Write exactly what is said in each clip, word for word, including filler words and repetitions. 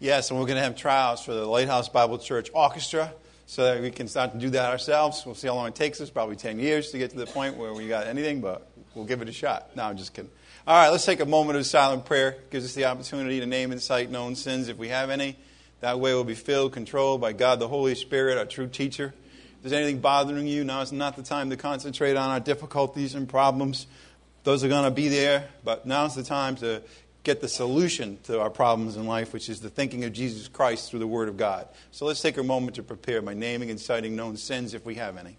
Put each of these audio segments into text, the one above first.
Yes, and we're going to have trials for the Lighthouse Bible Church Orchestra so that we can start to do that ourselves. We'll see how long it takes us, probably ten years to get to the point where we got anything, but we'll give it a shot. No, I'm just kidding. All right, let's take a moment of silent prayer. It gives us the opportunity to name and cite known sins if we have any. That way we'll be filled, controlled by God the Holy Spirit, our true teacher. If there's anything bothering you, now is not the time to concentrate on our difficulties and problems. Those are going to be there, but now's the time to get the solution to our problems in life, which is the thinking of Jesus Christ through the Word of God. So let's take a moment to prepare by naming and citing known sins if we have any.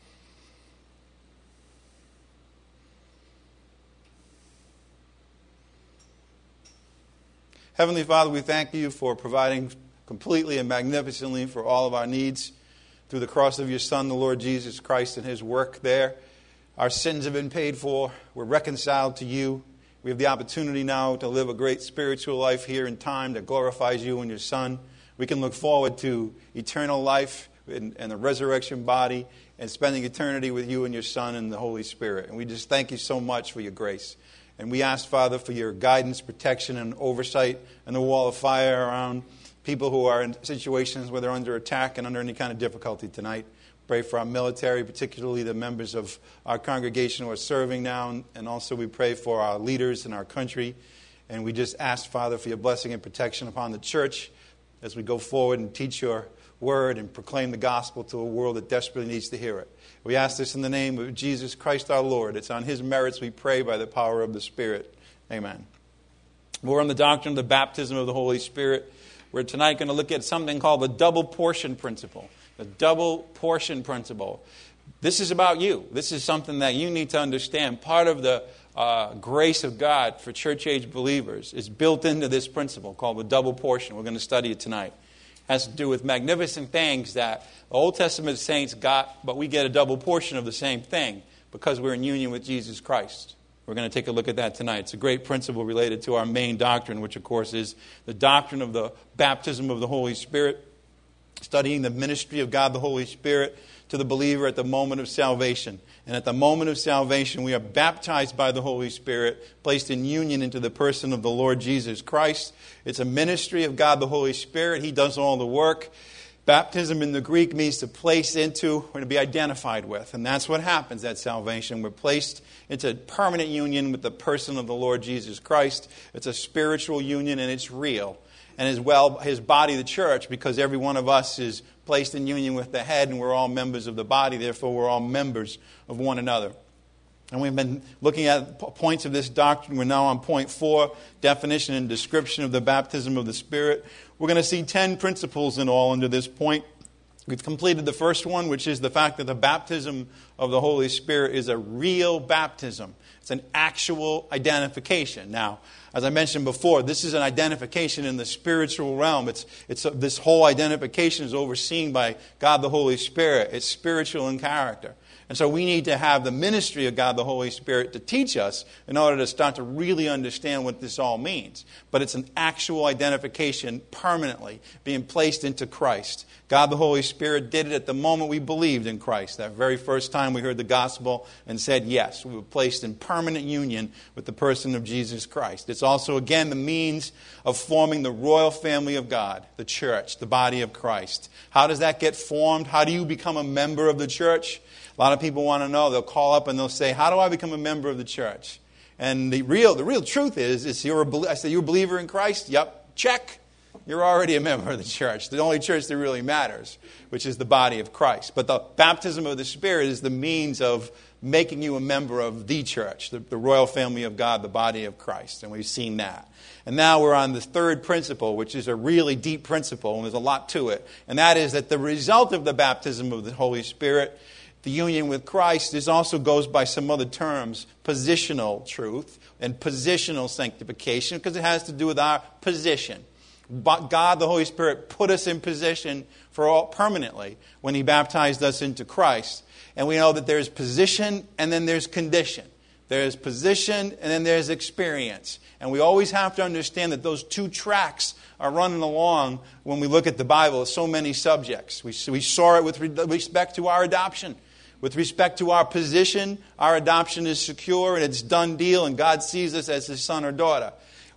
Heavenly Father, we thank you for providing completely and magnificently for all of our needs through the cross of your Son, the Lord Jesus Christ, and his work there. Our sins have been paid for. We're reconciled to you. We have the opportunity now to live a great spiritual life here in time that glorifies you and your Son. We can look forward to eternal life and, and the resurrection body and spending eternity with you and your Son and the Holy Spirit. And we just thank you so much for your grace. And we ask, Father, for your guidance, protection, and oversight and the wall of fire around people who are in situations where they're under attack and under any kind of difficulty tonight. Pray for our military, particularly the members of our congregation who are serving now. And also we pray for our leaders in our country. And we just ask, Father, for your blessing and protection upon the church as we go forward and teach your word and proclaim the gospel to a world that desperately needs to hear it. We ask this in the name of Jesus Christ our Lord. It's on his merits we pray by the power of the Spirit. Amen. We're on the doctrine of the baptism of the Holy Spirit. We're tonight going to look at something called the double portion principle. The double portion principle. This is about you. This is something that you need to understand. Part of the uh, grace of God for church-age believers is built into this principle called the double portion. We're going to study it tonight. It has to do with magnificent things that the Old Testament saints got, but we get a double portion of the same thing because we're in union with Jesus Christ. We're going to take a look at that tonight. It's a great principle related to our main doctrine, which, of course, is the doctrine of the baptism of the Holy Spirit. Studying the ministry of God the Holy Spirit to the believer at the moment of salvation. And at the moment of salvation, we are baptized by the Holy Spirit, placed in union into the person of the Lord Jesus Christ. It's a ministry of God the Holy Spirit. He does all the work. Baptism in the Greek means to place into or to be identified with. And that's what happens at salvation. We're placed into permanent union with the person of the Lord Jesus Christ. It's a spiritual union and it's real. And as well, his body, the church, because every one of us is placed in union with the head and we're all members of the body. Therefore, we're all members of one another. And we've been looking at points of this doctrine. We're now on point four, definition and description of the baptism of the Spirit. We're going to see ten principles in all under this point. We've completed the first one, which is the fact that the baptism of the Holy Spirit is a real baptism. It's an actual identification. Now, as I mentioned before, this is an identification in the spiritual realm. It's, it's this whole identification is overseen by God the Holy Spirit. It's spiritual in character. And so we need to have the ministry of God the Holy Spirit to teach us in order to start to really understand what this all means. But it's an actual identification permanently being placed into Christ. God the Holy Spirit did it at the moment we believed in Christ. That very first time we heard the gospel and said yes, we were placed in permanent union with the person of Jesus Christ. It's also, again, the means of forming the royal family of God, the church, the body of Christ. How does that get formed? How do you become a member of the church? A lot of people want to know. They'll call up and they'll say, how do I become a member of the church? And the real the real truth is, is you're a, I say, you're a believer in Christ? Yep, check. You're already a member of the church, the only church that really matters, which is the body of Christ. But the baptism of the Spirit is the means of making you a member of the church, the, the royal family of God, the body of Christ. And we've seen that. And now we're on the third principle, which is a really deep principle, and there's a lot to it. And that is that the result of the baptism of the Holy Spirit, the union with Christ, this also goes by some other terms, positional truth and positional sanctification, because it has to do with our position. But God, the Holy Spirit, put us in position for all permanently when He baptized us into Christ. And we know that there's position and then there's condition. There's position and then there's experience. And we always have to understand that those two tracks are running along when we look at the Bible. So many subjects. We, we saw it with respect to our adoption. With respect to our position, our adoption is secure and it's done deal, and God sees us as His son or daughter.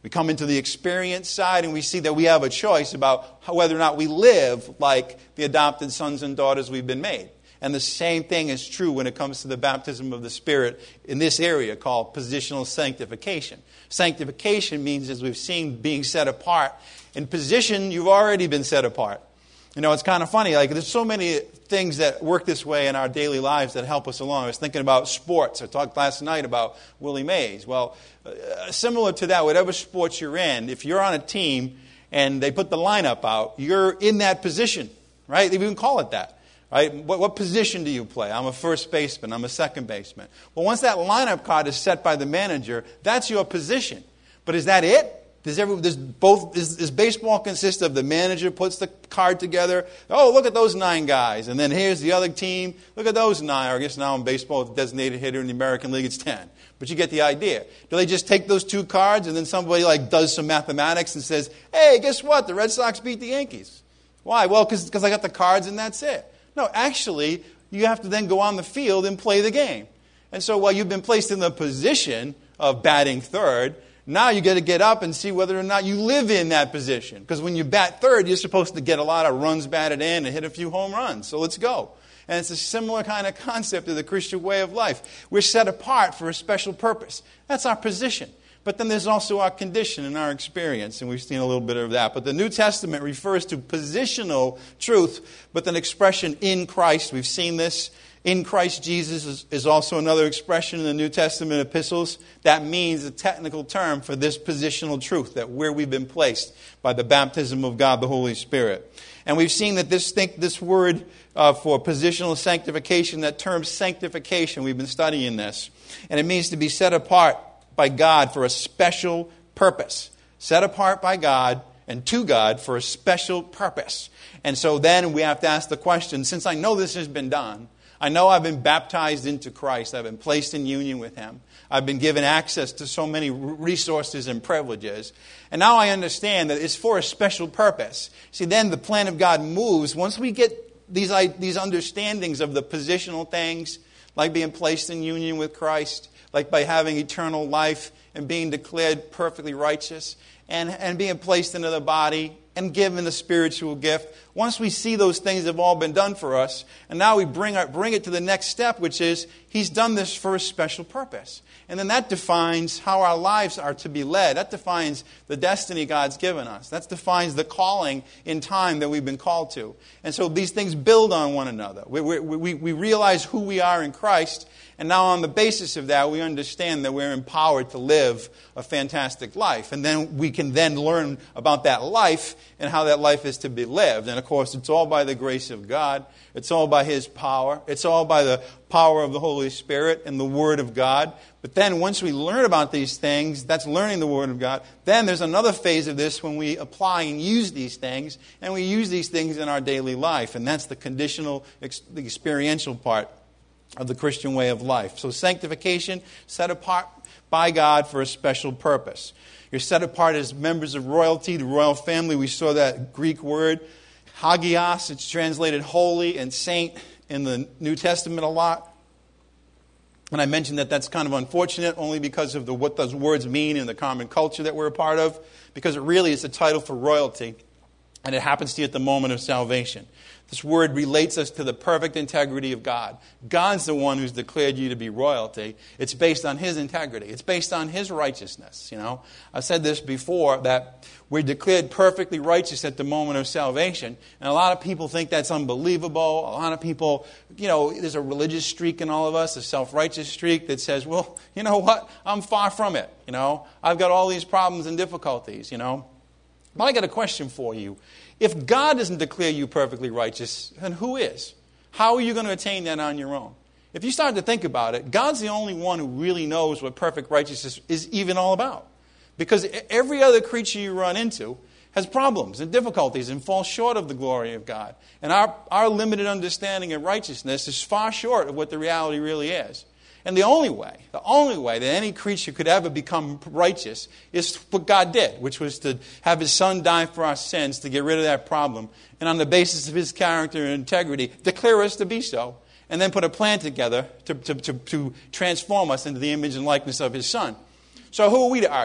We come into the experience side and we see that we have a choice about how, whether or not we live like the adopted sons and daughters we've been made. And the same thing is true when it comes to the baptism of the Spirit in this area called positional sanctification. Sanctification means, as we've seen, being set apart. In position, you've already been set apart. You know, it's kind of funny. Like, there's so many things that work this way in our daily lives that help us along. I was thinking about sports. I talked last night about Willie Mays. Well, uh, similar to that, whatever sports you're in, if you're on a team and they put the lineup out, you're in that position, right? They even call it that. Right? What, what position do you play? I'm a first baseman. I'm a second baseman. Well, once that lineup card is set by the manager, that's your position. But is that it? Does every does both does, does baseball consist of the manager puts the card together? Oh, look at those nine guys, and then here's the other team. Look at those nine. Or I guess now in baseball, the designated hitter in the American League, it's ten. But you get the idea. Do they just take those two cards and then somebody like does some mathematics and says, "Hey, guess what? The Red Sox beat the Yankees." Why? Well, because because I got the cards and that's it. No, actually, you have to then go on the field and play the game. And so while you've been placed in the position of batting third, now you got to get up and see whether or not you live in that position. Because when you bat third, you're supposed to get a lot of runs batted in and hit a few home runs. So let's go. And it's a similar kind of concept of the Christian way of life. We're set apart for a special purpose. That's our position. But then there's also our condition and our experience, and we've seen a little bit of that. But the New Testament refers to positional truth with an expression in Christ. We've seen this. In Christ Jesus is, is also another expression in the New Testament epistles. That means a technical term for this positional truth, that where we've been placed by the baptism of God, the Holy Spirit. And we've seen that this think this word uh, for positional sanctification, that term sanctification, we've been studying this. And it means to be set apart by God for a special purpose. Set apart by God and to God for a special purpose. And so then we have to ask the question, since I know this has been done, I know I've been baptized into Christ, I've been placed in union with Him, I've been given access to so many resources and privileges, and now I understand that it's for a special purpose. See, then the plan of God moves. Once we get these, these understandings of the positional things, like being placed in union with Christ, like by having eternal life and being declared perfectly righteous, and, and being placed into the body and given the spiritual gift. Once we see those things have all been done for us, and now we bring, our, bring it to the next step, which is He's done this for a special purpose. And then that defines how our lives are to be led. That defines the destiny God's given us. That defines the calling in time that we've been called to. And so these things build on one another. We, we, we, we realize who we are in Christ, and now on the basis of that, we understand that we're empowered to live a fantastic life. And then we can then learn about that life and how that life is to be lived. And of course, it's all by the grace of God. It's all by His power. It's all by the power of the Holy Spirit and the Word of God. But then once we learn about these things, that's learning the Word of God. Then there's another phase of this when we apply and use these things. And we use these things in our daily life. And that's the conditional, the experiential part of the Christian way of life. So sanctification, set apart by God for a special purpose. You're set apart as members of royalty, the royal family. We saw that Greek word, hagios. It's translated holy and saint in the New Testament a lot. And I mentioned that that's kind of unfortunate only because of the, what those words mean in the common culture that we're a part of, because it really is a title for royalty, and it happens to you at the moment of salvation. This word relates us to the perfect integrity of God. God's the one who's declared you to be royalty. It's based on His integrity. It's based on His righteousness. You know, I've said this before, that we're declared perfectly righteous at the moment of salvation. And a lot of people think that's unbelievable. A lot of people, you know, there's a religious streak in all of us, a self-righteous streak that says, well, you know what? I'm far from it. You know, I've got all these problems and difficulties, you know. But I got a question for you. If God doesn't declare you perfectly righteous, then who is? How are you going to attain that on your own? If you start to think about it, God's the only one who really knows what perfect righteousness is even all about. Because every other creature you run into has problems and difficulties and falls short of the glory of God. And our, our limited understanding of righteousness is far short of what the reality really is. And the only way, the only way that any creature could ever become righteous is what God did, which was to have His Son die for our sins to get rid of that problem. And on the basis of His character and integrity, declare us to be so. And then put a plan together to, to, to, to transform us into the image and likeness of His Son. So who are we to argue?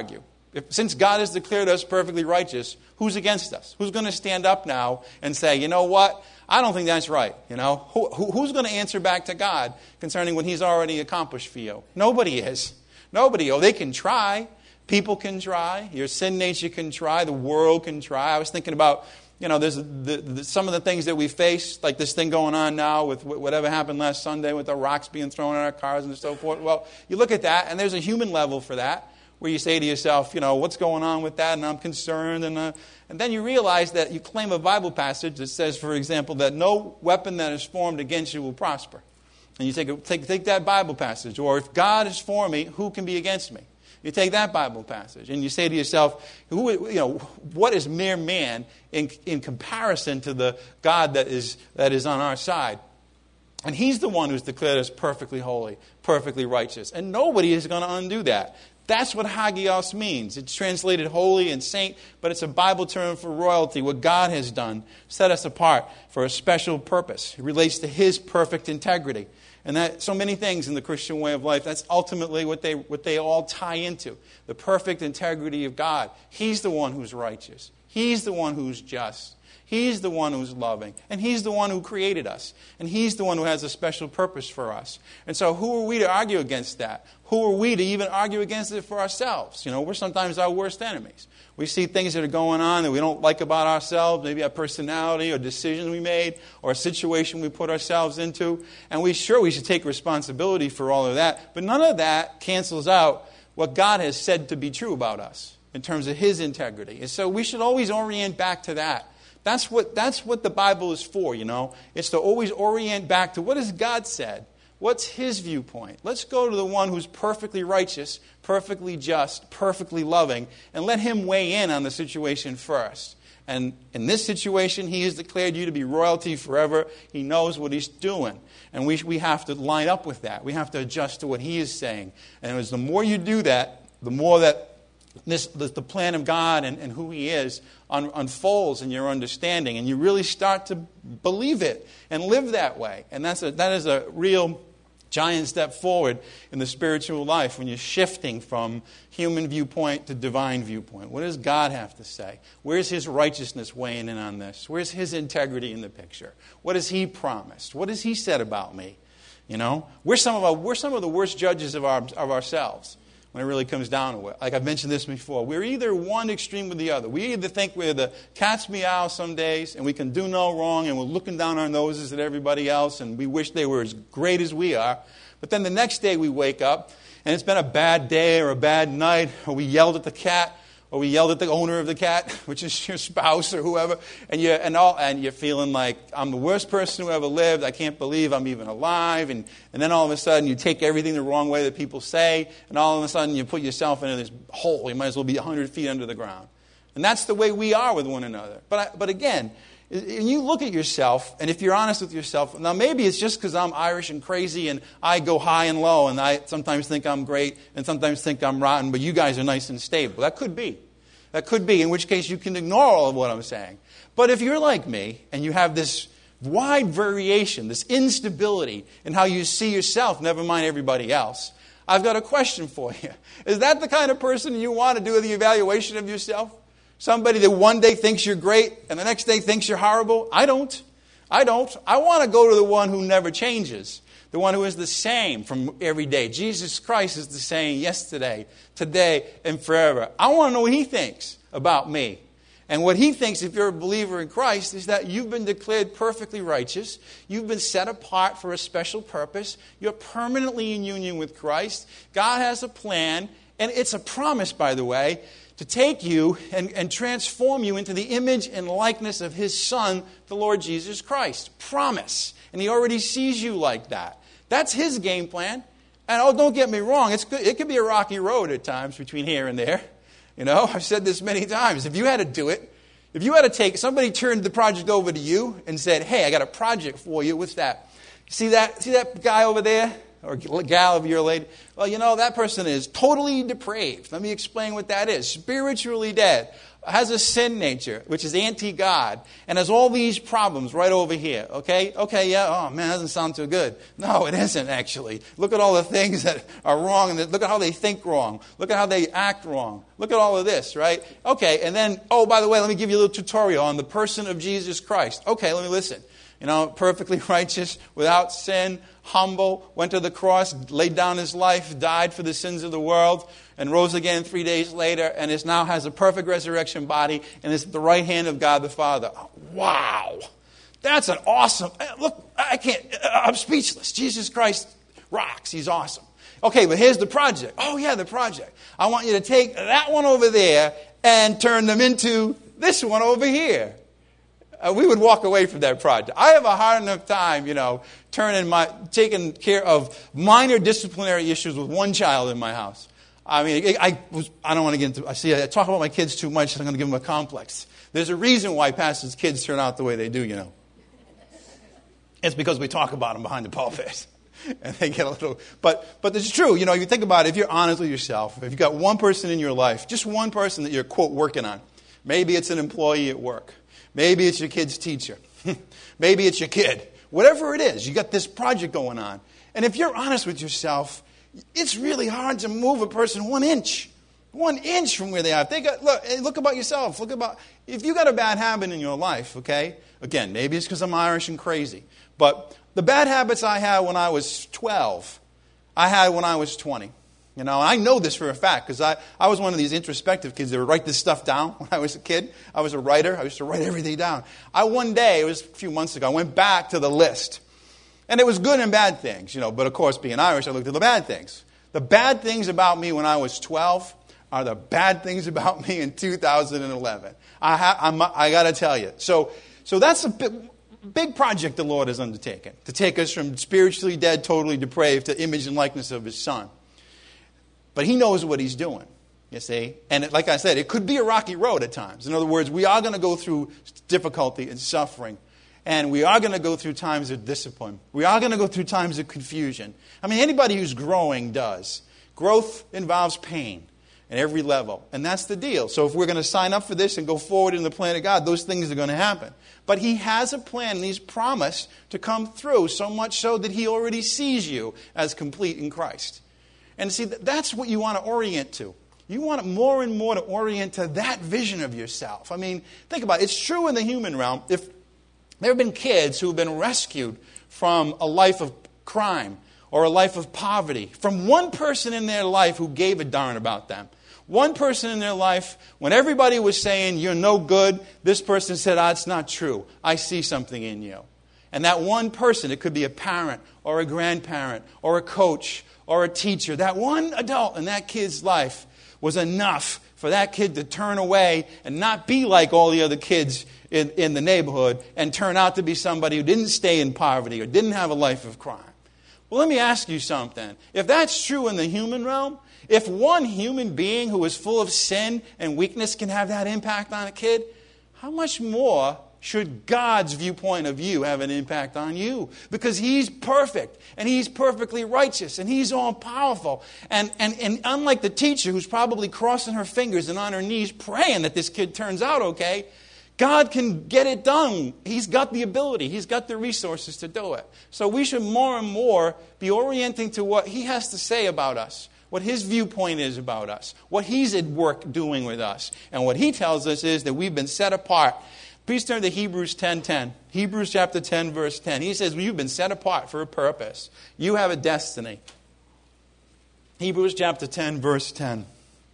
If, since God has declared us perfectly righteous, who's against us? Who's going to stand up now and say, you know what? I don't think that's right. You know, who, who, who's going to answer back to God concerning what He's already accomplished for you? Nobody is. Nobody. Oh, they can try. People can try. Your sin nature can try. The world can try. I was thinking about, you know, there's the, the, some of the things that we face, like this thing going on now with whatever happened last Sunday with the rocks being thrown at our cars and so forth. Well, you look at that, and there's a human level for that, where you say to yourself, you know, what's going on with that, and I'm concerned. And, uh, and then you realize that you claim a Bible passage that says, for example, that no weapon that is formed against you will prosper. And you take, take, take that Bible passage. Or if God is for me, who can be against me? You take that Bible passage and you say to yourself, who, you know, what is mere man in, in comparison to the God that is, that is on our side? And He's the one who's declared us perfectly holy, perfectly righteous. And nobody is going to undo that. That's what hagios means. It's translated holy and saint, but it's a Bible term for royalty. What God has done set us apart for a special purpose. It relates to His perfect integrity. And that so many things in the Christian way of life, that's ultimately what they what they all tie into. The perfect integrity of God. He's the one who's righteous. He's the one who's just. He's the one who's loving. And He's the one who created us. And He's the one who has a special purpose for us. And so who are we to argue against that? Who are we to even argue against it for ourselves? You know, we're sometimes our worst enemies. We see things that are going on that we don't like about ourselves, maybe our personality or decisions we made or a situation we put ourselves into. And we sure we should take responsibility for all of that. But none of that cancels out what God has said to be true about us in terms of His integrity. And so we should always orient back to that. That's what, that's what the Bible is for, you know. It's to always orient back to what has God said. What's His viewpoint? Let's go to the one who's perfectly righteous, perfectly just, perfectly loving, and let Him weigh in on the situation first. And in this situation, He has declared you to be royalty forever. He knows what He's doing. And we, we have to line up with that. We have to adjust to what He is saying. And as the more you do that, the more that This, the, the plan of God and, and who He is un, unfolds in your understanding, and you really start to believe it and live that way. And that's a, that is a real giant step forward in the spiritual life when you're shifting from human viewpoint to divine viewpoint. What does God have to say? Where's His righteousness weighing in on this? Where's His integrity in the picture? What has He promised? What has He said about me? You know, we're some of our, we're some of the worst judges of our of ourselves. When it really comes down to it. Like I've mentioned this before, we're either one extreme or the other. We either think we're the cat's meow some days and we can do no wrong and we're looking down our noses at everybody else and we wish they were as great as we are. But then the next day we wake up and it's been a bad day or a bad night, or we yelled at the cat, or we yelled at the owner of the cat, which is your spouse or whoever, and you're, and all, and you're feeling like, I'm the worst person who ever lived, I can't believe I'm even alive, and, and then all of a sudden you take everything the wrong way that people say, and all of a sudden you put yourself into this hole. You might as well be one hundred feet under the ground. And that's the way we are with one another. But I, but again, when you look at yourself, and if you're honest with yourself, now maybe it's just because I'm Irish and crazy and I go high and low and I sometimes think I'm great and sometimes think I'm rotten, but you guys are nice and stable. That could be. That could be, in which case you can ignore all of what I'm saying. But if you're like me and you have this wide variation, this instability in how you see yourself, never mind everybody else, I've got a question for you. Is that the kind of person you want to do the evaluation of yourself? Somebody that one day thinks you're great and the next day thinks you're horrible? I don't. I don't. I want to go to the one who never changes. The one who is the same from every day. Jesus Christ is the same yesterday, today, and forever. I want to know what He thinks about me. And what He thinks, if you're a believer in Christ, is that you've been declared perfectly righteous. You've been set apart for a special purpose. You're permanently in union with Christ. God has a plan, and it's a promise, by the way, to take you and, and transform you into the image and likeness of His Son, the Lord Jesus Christ. Promise. And He already sees you like that. That's His game plan. And oh, don't get me wrong, it's good. It could be a rocky road at times between here and there. You know, I've said this many times. If you had to do it, if you had to take, somebody turned the project over to you and said, hey, I got a project for you. What's that? See that? See that guy over there? or gal, if you're a lady. Well, you know, that person is totally depraved. Let me explain what that is. Spiritually dead. Has a sin nature, which is anti-God, and has all these problems right over here, okay? Okay, yeah, oh man, that doesn't sound too good. No, it isn't actually. Look at all the things that are wrong, and look at how they think wrong. Look at how they act wrong. Look at all of this, right? Okay, and then, oh, by the way, let me give you a little tutorial on the person of Jesus Christ. Okay, let me listen. You know, perfectly righteous, without sin, humble, went to the cross, laid down his life, died for the sins of the world, and rose again three days later, and is now has a perfect resurrection body, and is at the right hand of God the Father. Wow! That's an awesome... Look, I can't... I'm speechless. Jesus Christ rocks. He's awesome. Okay, but here's the project. Oh, yeah, the project. I want you to take that one over there and turn them into this one over here. Uh, we would walk away from that project. I have a hard enough time, you know, turning my, taking care of minor disciplinary issues with one child in my house. I mean, I, was, I don't want to get into, I see, I talk about my kids too much, so I'm going to give them a complex. There's a reason why pastors' kids turn out the way they do, you know. It's because we talk about them behind the pulpit. And they get a little, but but it's true. You know, you think about it, if you're honest with yourself, if you've got one person in your life, just one person that you're, quote, working on. Maybe it's an employee at work. Maybe it's your kid's teacher. Maybe it's your kid. Whatever it is, you got this project going on. And if you're honest with yourself, it's really hard to move a person one inch. One inch from where they are. If they got, look, look about yourself. Look about, if you got a bad habit in your life, okay? Again, maybe it's because I'm Irish and crazy. But the bad habits I had when I was twelve, I had when I was twenty. You know, I know this for a fact because I, I was one of these introspective kids that would write this stuff down when I was a kid. I was a writer. I used to write everything down. I one day, it was a few months ago, I went back to the list. And it was good and bad things, you know. But of course, being Irish, I looked at the bad things. The bad things about me when I was twelve are the bad things about me in two thousand eleven. I, ha, I'm, I got to tell you. So, so that's a bit... big project the Lord has undertaken, to take us from spiritually dead, totally depraved, to image and likeness of His Son. But He knows what He's doing, you see. And it, like I said, it could be a rocky road at times. In other words, we are going to go through difficulty and suffering. And we are going to go through times of discipline. We are going to go through times of confusion. I mean, anybody who's growing does. Growth involves pain at every level. And that's the deal. So if we're going to sign up for this and go forward in the plan of God, those things are going to happen. But He has a plan and He's promised to come through, so much so that He already sees you as complete in Christ. And see, that's what you want to orient to. You want more and more to orient to that vision of yourself. I mean, think about it. It's true in the human realm. If there have been kids who have been rescued from a life of crime or a life of poverty, from one person in their life who gave a darn about them. One person in their life, when everybody was saying, you're no good, this person said, ah, it's not true. I see something in you. And that one person, it could be a parent or a grandparent or a coach or a teacher, that one adult in that kid's life was enough for that kid to turn away and not be like all the other kids in, in the neighborhood and turn out to be somebody who didn't stay in poverty or didn't have a life of crime. Well, let me ask you something. If that's true in the human realm, if one human being who is full of sin and weakness can have that impact on a kid, how much more should God's viewpoint of you have an impact on you? Because He's perfect, and He's perfectly righteous, and He's all-powerful. And, and, and unlike the teacher who's probably crossing her fingers and on her knees praying that this kid turns out okay, God can get it done. He's got the ability. He's got the resources to do it. So we should more and more be orienting to what He has to say about us, what His viewpoint is about us, what He's at work doing with us. And what He tells us is that we've been set apart. Please turn to Hebrews ten ten. Hebrews chapter ten, verse ten. He says, well, you've been set apart for a purpose. You have a destiny. Hebrews chapter ten, verse ten.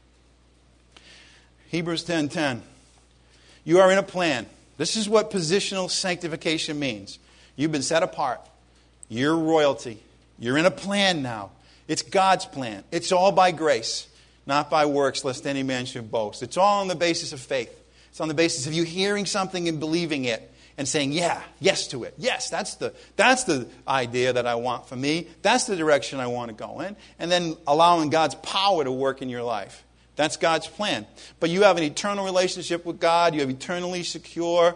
Hebrews ten ten. You are in a plan. This is what positional sanctification means. You've been set apart. You're royalty. You're in a plan now. It's God's plan. It's all by grace, not by works, lest any man should boast. It's all on the basis of faith. It's on the basis of you hearing something and believing it and saying, yeah, yes to it. Yes, that's the, that's the idea that I want for me. That's the direction I want to go in. And then allowing God's power to work in your life. That's God's plan. But you have an eternal relationship with God. You have eternally secure. I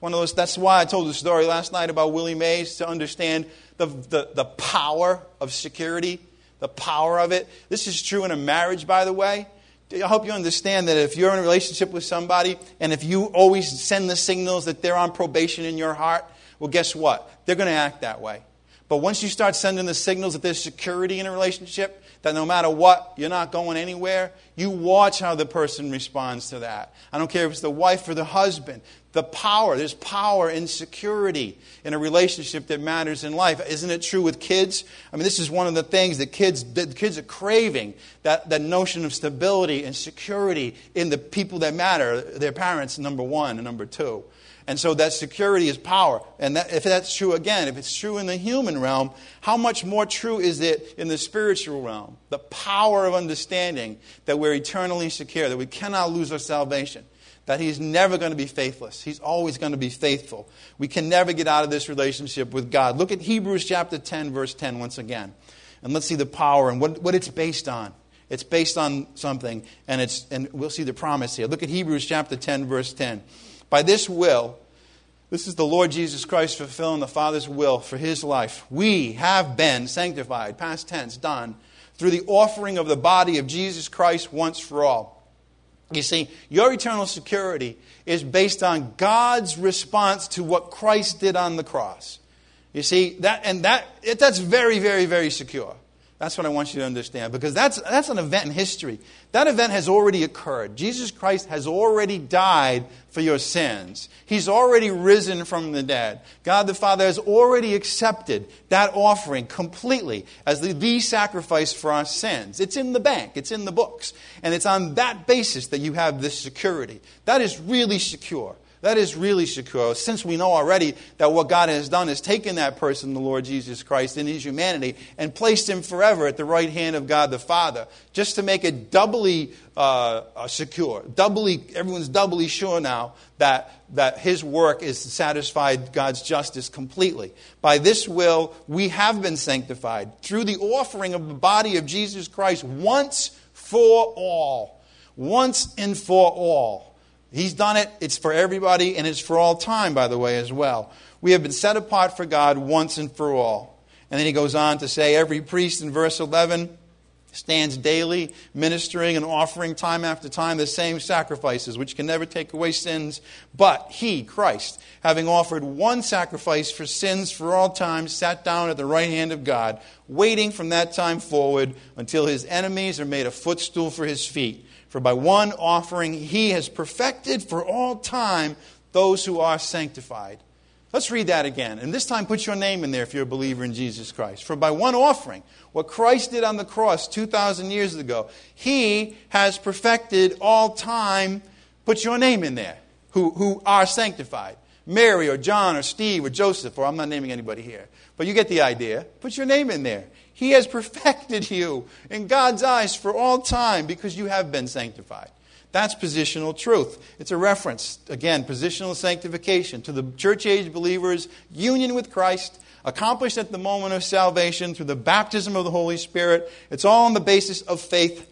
One of those. That's why I told the story last night about Willie Mays, to understand the, the, the power of security, the power of it. This is true in a marriage, by the way. I hope you understand that if you're in a relationship with somebody and if you always send the signals that they're on probation in your heart, well, guess what? They're going to act that way. But once you start sending the signals that there's security in a relationship, that no matter what, you're not going anywhere, you watch how the person responds to that. I don't care if it's the wife or the husband. The power, there's power in security in a relationship that matters in life. Isn't it true with kids? I mean, this is one of the things that kids, that kids are craving, that, that notion of stability and security in the people that matter, their parents, number one, and number two. And so that security is power. And that, if that's true, again, if it's true in the human realm, how much more true is it in the spiritual realm? The power of understanding that we're eternally secure, that we cannot lose our salvation, that He's never going to be faithless. He's always going to be faithful. We can never get out of this relationship with God. Look at Hebrews chapter ten, verse ten once again. And let's see the power and what, what it's based on. It's based on something, and it's and we'll see the promise here. Look at Hebrews chapter ten, verse ten. By this will, this is the Lord Jesus Christ fulfilling the Father's will for His life. We have been sanctified, past tense, done, through the offering of the body of Jesus Christ once for all. You see, your eternal security is based on God's response to what Christ did on the cross. You see, that and that it, that's very, very, very secure. That's what I want you to understand, because that's that's an event in history. That event has already occurred. Jesus Christ has already died for your sins. He's already risen from the dead. God the Father has already accepted that offering completely as the, the sacrifice for our sins. It's in the bank. It's in the books. And it's on that basis that you have this security. That is really secure. That is really secure, since we know already that what God has done is taken that person, the Lord Jesus Christ, in His humanity and placed Him forever at the right hand of God the Father, just to make it doubly uh, secure. Doubly, everyone's doubly sure now that, that His work is satisfied God's justice completely. By this will, we have been sanctified through the offering of the body of Jesus Christ once for all. Once and for all. He's done it. It's for everybody, and it's for all time, by the way, as well. We have been set apart for God once and for all. And then he goes on to say, every priest in verse eleven stands daily, ministering and offering time after time the same sacrifices, which can never take away sins. But He, Christ, having offered one sacrifice for sins for all time, sat down at the right hand of God, waiting from that time forward until His enemies are made a footstool for His feet. For by one offering He has perfected for all time those who are sanctified. Let's read that again. And this time put your name in there if you're a believer in Jesus Christ. For by one offering, what Christ did on the cross two thousand years ago, He has perfected all time. Put your name in there, who, who are sanctified. Mary or John or Steve or Joseph, or I'm not naming anybody here. But you get the idea. Put your name in there. He has perfected you in God's eyes for all time because you have been sanctified. That's positional truth. It's a reference, again, positional sanctification to the church age believers' union with Christ, accomplished at the moment of salvation through the baptism of the Holy Spirit. It's all on the basis of faith.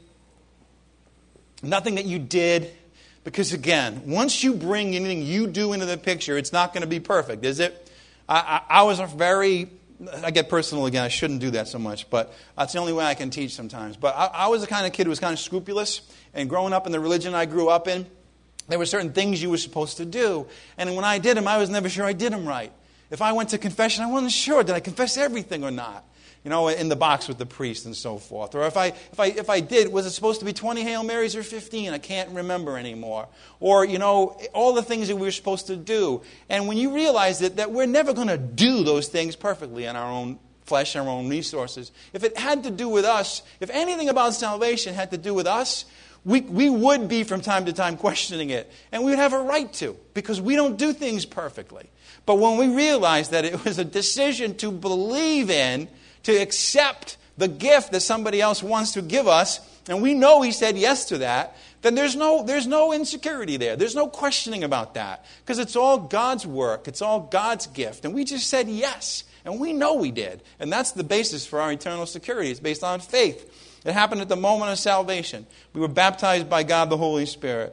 Nothing that you did. Because again, once you bring anything you do into the picture, it's not going to be perfect, is it? I, I, I was a very... I get personal again. I shouldn't do that so much, but that's the only way I can teach sometimes. But I, I was the kind of kid who was kind of scrupulous, and growing up in the religion I grew up in, there were certain things you were supposed to do, and when I did them, I was never sure I did them right. If I went to confession, I wasn't sure, did I confess everything or not? You know, in the box with the priest and so forth. Or if I if I if I did, was it supposed to be twenty Hail Marys or fifteen? I can't remember anymore. Or, you know, all the things that we were supposed to do. And when you realize that, that we're never going to do those things perfectly in our own flesh, our own resources. If it had to do with us, if anything about salvation had to do with us, we we would be from time to time questioning it. And we would have a right to, because we don't do things perfectly. But when we realize that it was a decision to believe in, to accept the gift that somebody else wants to give us, and we know He said yes to that, then there's no there's no insecurity there. There's no questioning about that. Because it's all God's work. It's all God's gift. And we just said yes. And we know we did. And that's the basis for our eternal security. It's based on faith. It happened at the moment of salvation. We were baptized by God the Holy Spirit.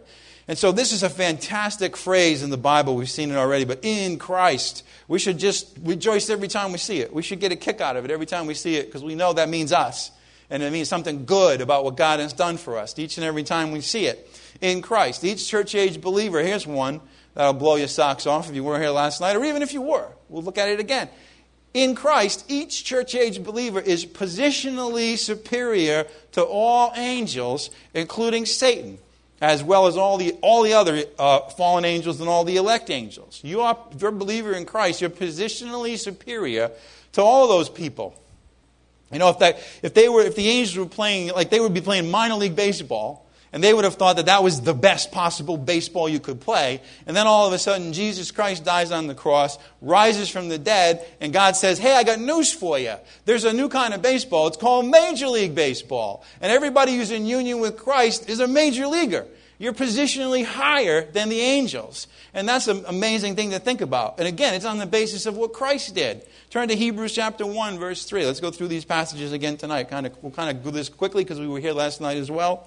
And so this is a fantastic phrase in the Bible. We've seen it already. But in Christ, we should just rejoice every time we see it. We should get a kick out of it every time we see it because we know that means us. And it means something good about what God has done for us each and every time we see it. In Christ. Each church-age believer, here's one that'll blow your socks off if you weren't here last night, or even if you were. We'll look at it again. In Christ, each church-age believer is positionally superior to all angels, including Satan, as well as all the all the other uh, fallen angels and all the elect angels. You are, if you're a believer in Christ, you're positionally superior to all those people. You know, if that if they were if the angels were playing, like they would be playing minor league baseball, and they would have thought that that was the best possible baseball you could play. And then all of a sudden, Jesus Christ dies on the cross, rises from the dead, and God says, hey, I got news for you. There's a new kind of baseball. It's called Major League Baseball. And everybody who's in union with Christ is a major leaguer. You're positionally higher than the angels. And that's an amazing thing to think about. And again, it's on the basis of what Christ did. Turn to Hebrews chapter one, verse three. Let's go through these passages again tonight. Kind of, we'll kind of do this quickly because we were here last night as well.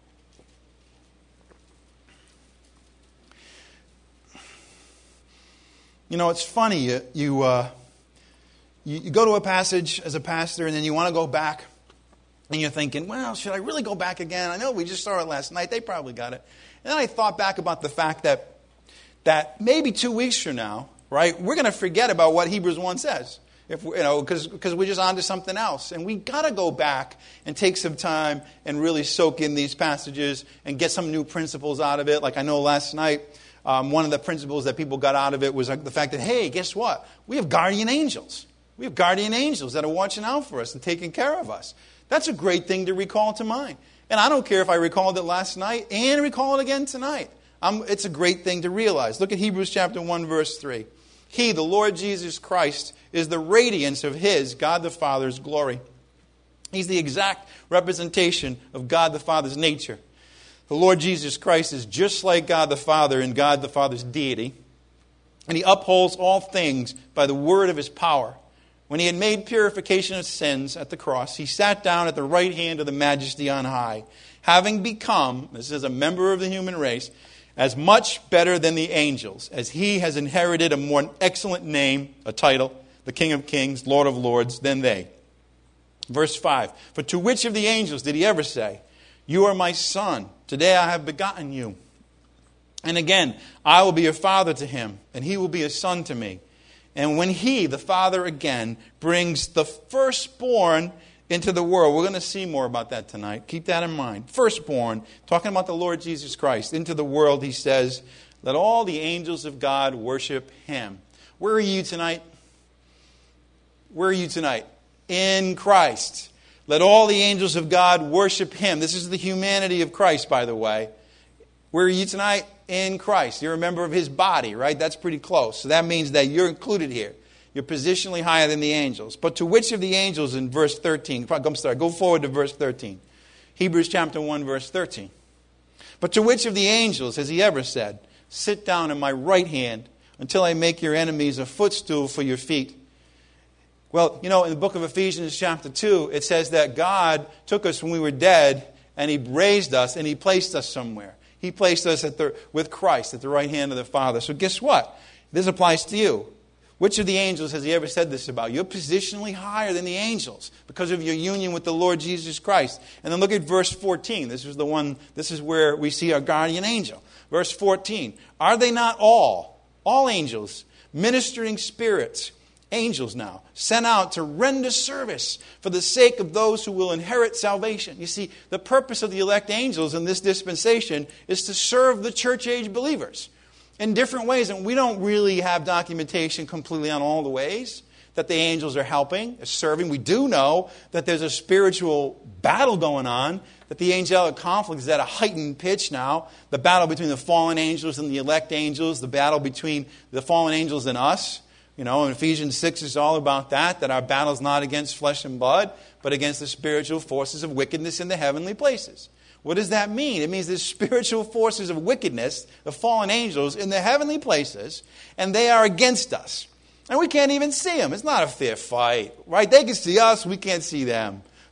You know, it's funny, you you, uh, you you go to a passage as a pastor and then you want to go back and you're thinking, well, should I really go back again? I know we just saw it last night. They probably got it. And then I thought back about the fact that that maybe two weeks from now, right, we're going to forget about what Hebrews one says. If we, you know, because because we're just on to something else. And we got to go back and take some time and really soak in these passages and get some new principles out of it. Like I know last night, Um, one of the principles that people got out of it was the fact that, hey, guess what? We have guardian angels. We have guardian angels that are watching out for us and taking care of us. That's a great thing to recall to mind. And I don't care if I recalled it last night and recall it again tonight. I'm, it's a great thing to realize. Look at Hebrews chapter one, verse three. He, the Lord Jesus Christ, is the radiance of His, God the Father's glory. He's the exact representation of God the Father's nature. The Lord Jesus Christ is just like God the Father in God the Father's deity. And He upholds all things by the word of His power. When He had made purification of sins at the cross, He sat down at the right hand of the Majesty on high, having become, this is a member of the human race, as much better than the angels, as He has inherited a more excellent name, a title, the King of Kings, Lord of Lords, than they. Verse five, for to which of the angels did He ever say, you are my son, today I have begotten you. And again, I will be a father to him, and he will be a son to me. And when he, the Father again, brings the firstborn into the world, we're going to see more about that tonight. Keep that in mind. Firstborn, talking about the Lord Jesus Christ, into the world, He says, let all the angels of God worship Him. Where are you tonight? Where are you tonight? In Christ. Let all the angels of God worship Him. This is the humanity of Christ, by the way. Where are you tonight? In Christ. You're a member of His body, right? That's pretty close. So that means that you're included here. You're positionally higher than the angels. But to which of the angels in verse thirteen? I'm sorry, go forward to verse thirteen. Hebrews chapter one, verse thirteen. But to which of the angels has He ever said, sit down in my right hand until I make your enemies a footstool for your feet? Well, you know, in the book of Ephesians chapter two, it says that God took us when we were dead and He raised us and He placed us somewhere. He placed us at the, with Christ at the right hand of the Father. So guess what? This applies to you. Which of the angels has He ever said this about? You're positionally higher than the angels because of your union with the Lord Jesus Christ. And then look at verse fourteen. This is the one, this is where we see our guardian angel. Verse fourteen. Are they not all, all angels, ministering spirits, angels now, sent out to render service for the sake of those who will inherit salvation? You see, the purpose of the elect angels in this dispensation is to serve the church-age believers in different ways. And we don't really have documentation completely on all the ways that the angels are helping, serving. We do know that there's a spiritual battle going on, that the angelic conflict is at a heightened pitch now. The battle between the fallen angels and the elect angels, the battle between the fallen angels and us. You know, in Ephesians six is all about that, that our battle is not against flesh and blood, but against the spiritual forces of wickedness in the heavenly places. What does that mean? It means there's spiritual forces of wickedness, the fallen angels, in the heavenly places, and they are against us. And we can't even see them. It's not a fair fight, right? They can see us, we can't see them.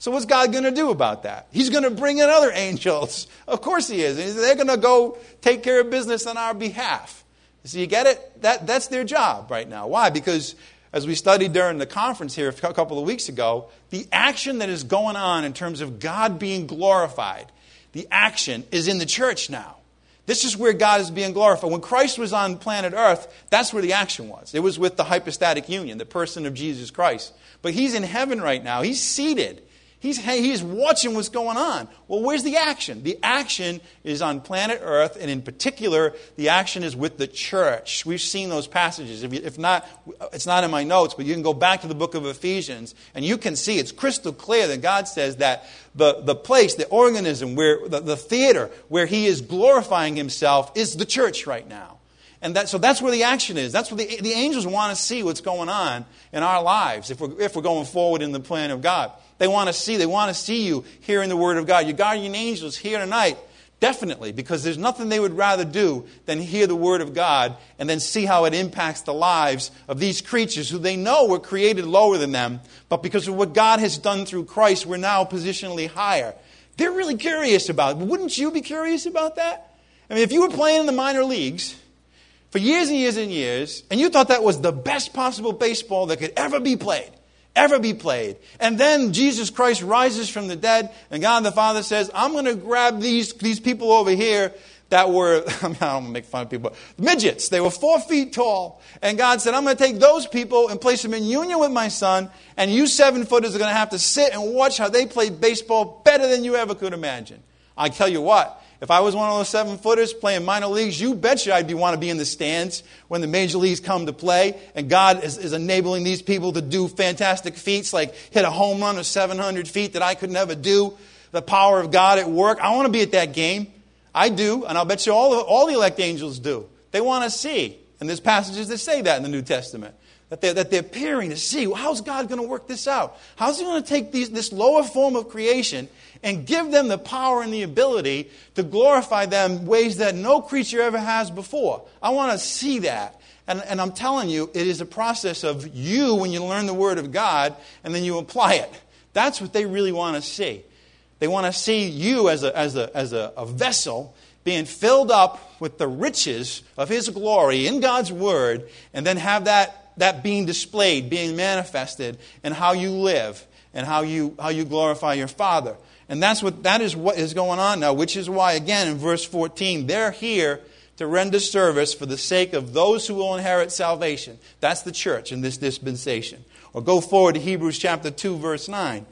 So what's God going to do about that? He's going to bring in other angels. Of course he is. They're going to go take care of business on our behalf. So you get it? That, that's their job right now. Why? Because as we studied during the conference here a couple of weeks ago, the action that is going on in terms of God being glorified, the action is in the church now. This is where God is being glorified. When Christ was on planet Earth, that's where the action was. It was with the hypostatic union, the person of Jesus Christ. But he's in heaven right now. He's seated. He's, he's watching what's going on. Well, where's the action? The action is on planet Earth, and in particular, the action is with the church. We've seen those passages. If, you, if not, it's not in my notes, but you can go back to the book of Ephesians, and you can see it's crystal clear that God says that the, the place, the organism, where the, the theater where he is glorifying himself is the church right now. And that, so that's where the action is. That's where the, the angels want to see what's going on in our lives if we're, if we're going forward in the plan of God. They want to see, they want to see you hearing the word of God. Your guardian angels here tonight, definitely, because there's nothing they would rather do than hear the word of God and then see how it impacts the lives of these creatures who they know were created lower than them, but because of what God has done through Christ, we're now positionally higher. They're really curious about it. Wouldn't you be curious about that? I mean, if you were playing in the minor leagues for years and years and years, and you thought that was the best possible baseball that could ever be played, ever be played. And then Jesus Christ rises from the dead, and God the Father says, I'm going to grab these, these people over here that were, I mean, I don't want to make fun of people, midgets. They were four feet tall. And God said, I'm going to take those people and place them in union with my son, and you seven-footers are going to have to sit and watch how they play baseball better than you ever could imagine. I tell you what, if I was one of those seven-footers playing minor leagues, you betcha I'd be, want to be in the stands when the major leagues come to play. And God is, is enabling these people to do fantastic feats like hit a home run of seven hundred feet that I could never do. The power of God at work. I want to be at that game. I do. And I'll bet you all, the, all the elect angels do. They want to see. And there's passages that say that in the New Testament. That they're, that they're peering to see, well, how's God going to work this out? How's he going to take these, this lower form of creation and give them the power and the ability to glorify them ways that no creature ever has before? I want to see that. And, and I'm telling you, it is a process of you when you learn the Word of God and then you apply it. That's what they really want to see. They want to see you as a, as a, as a, a vessel being filled up with the riches of His glory in God's Word, and then have that that being displayed, being manifested in how you live and how you how you glorify your Father. And that's what that is what is going on now, which is why, again, in verse fourteen, they're here to render service for the sake of those who will inherit salvation. That's the church in this dispensation. Or go forward to Hebrews chapter two, verse nine.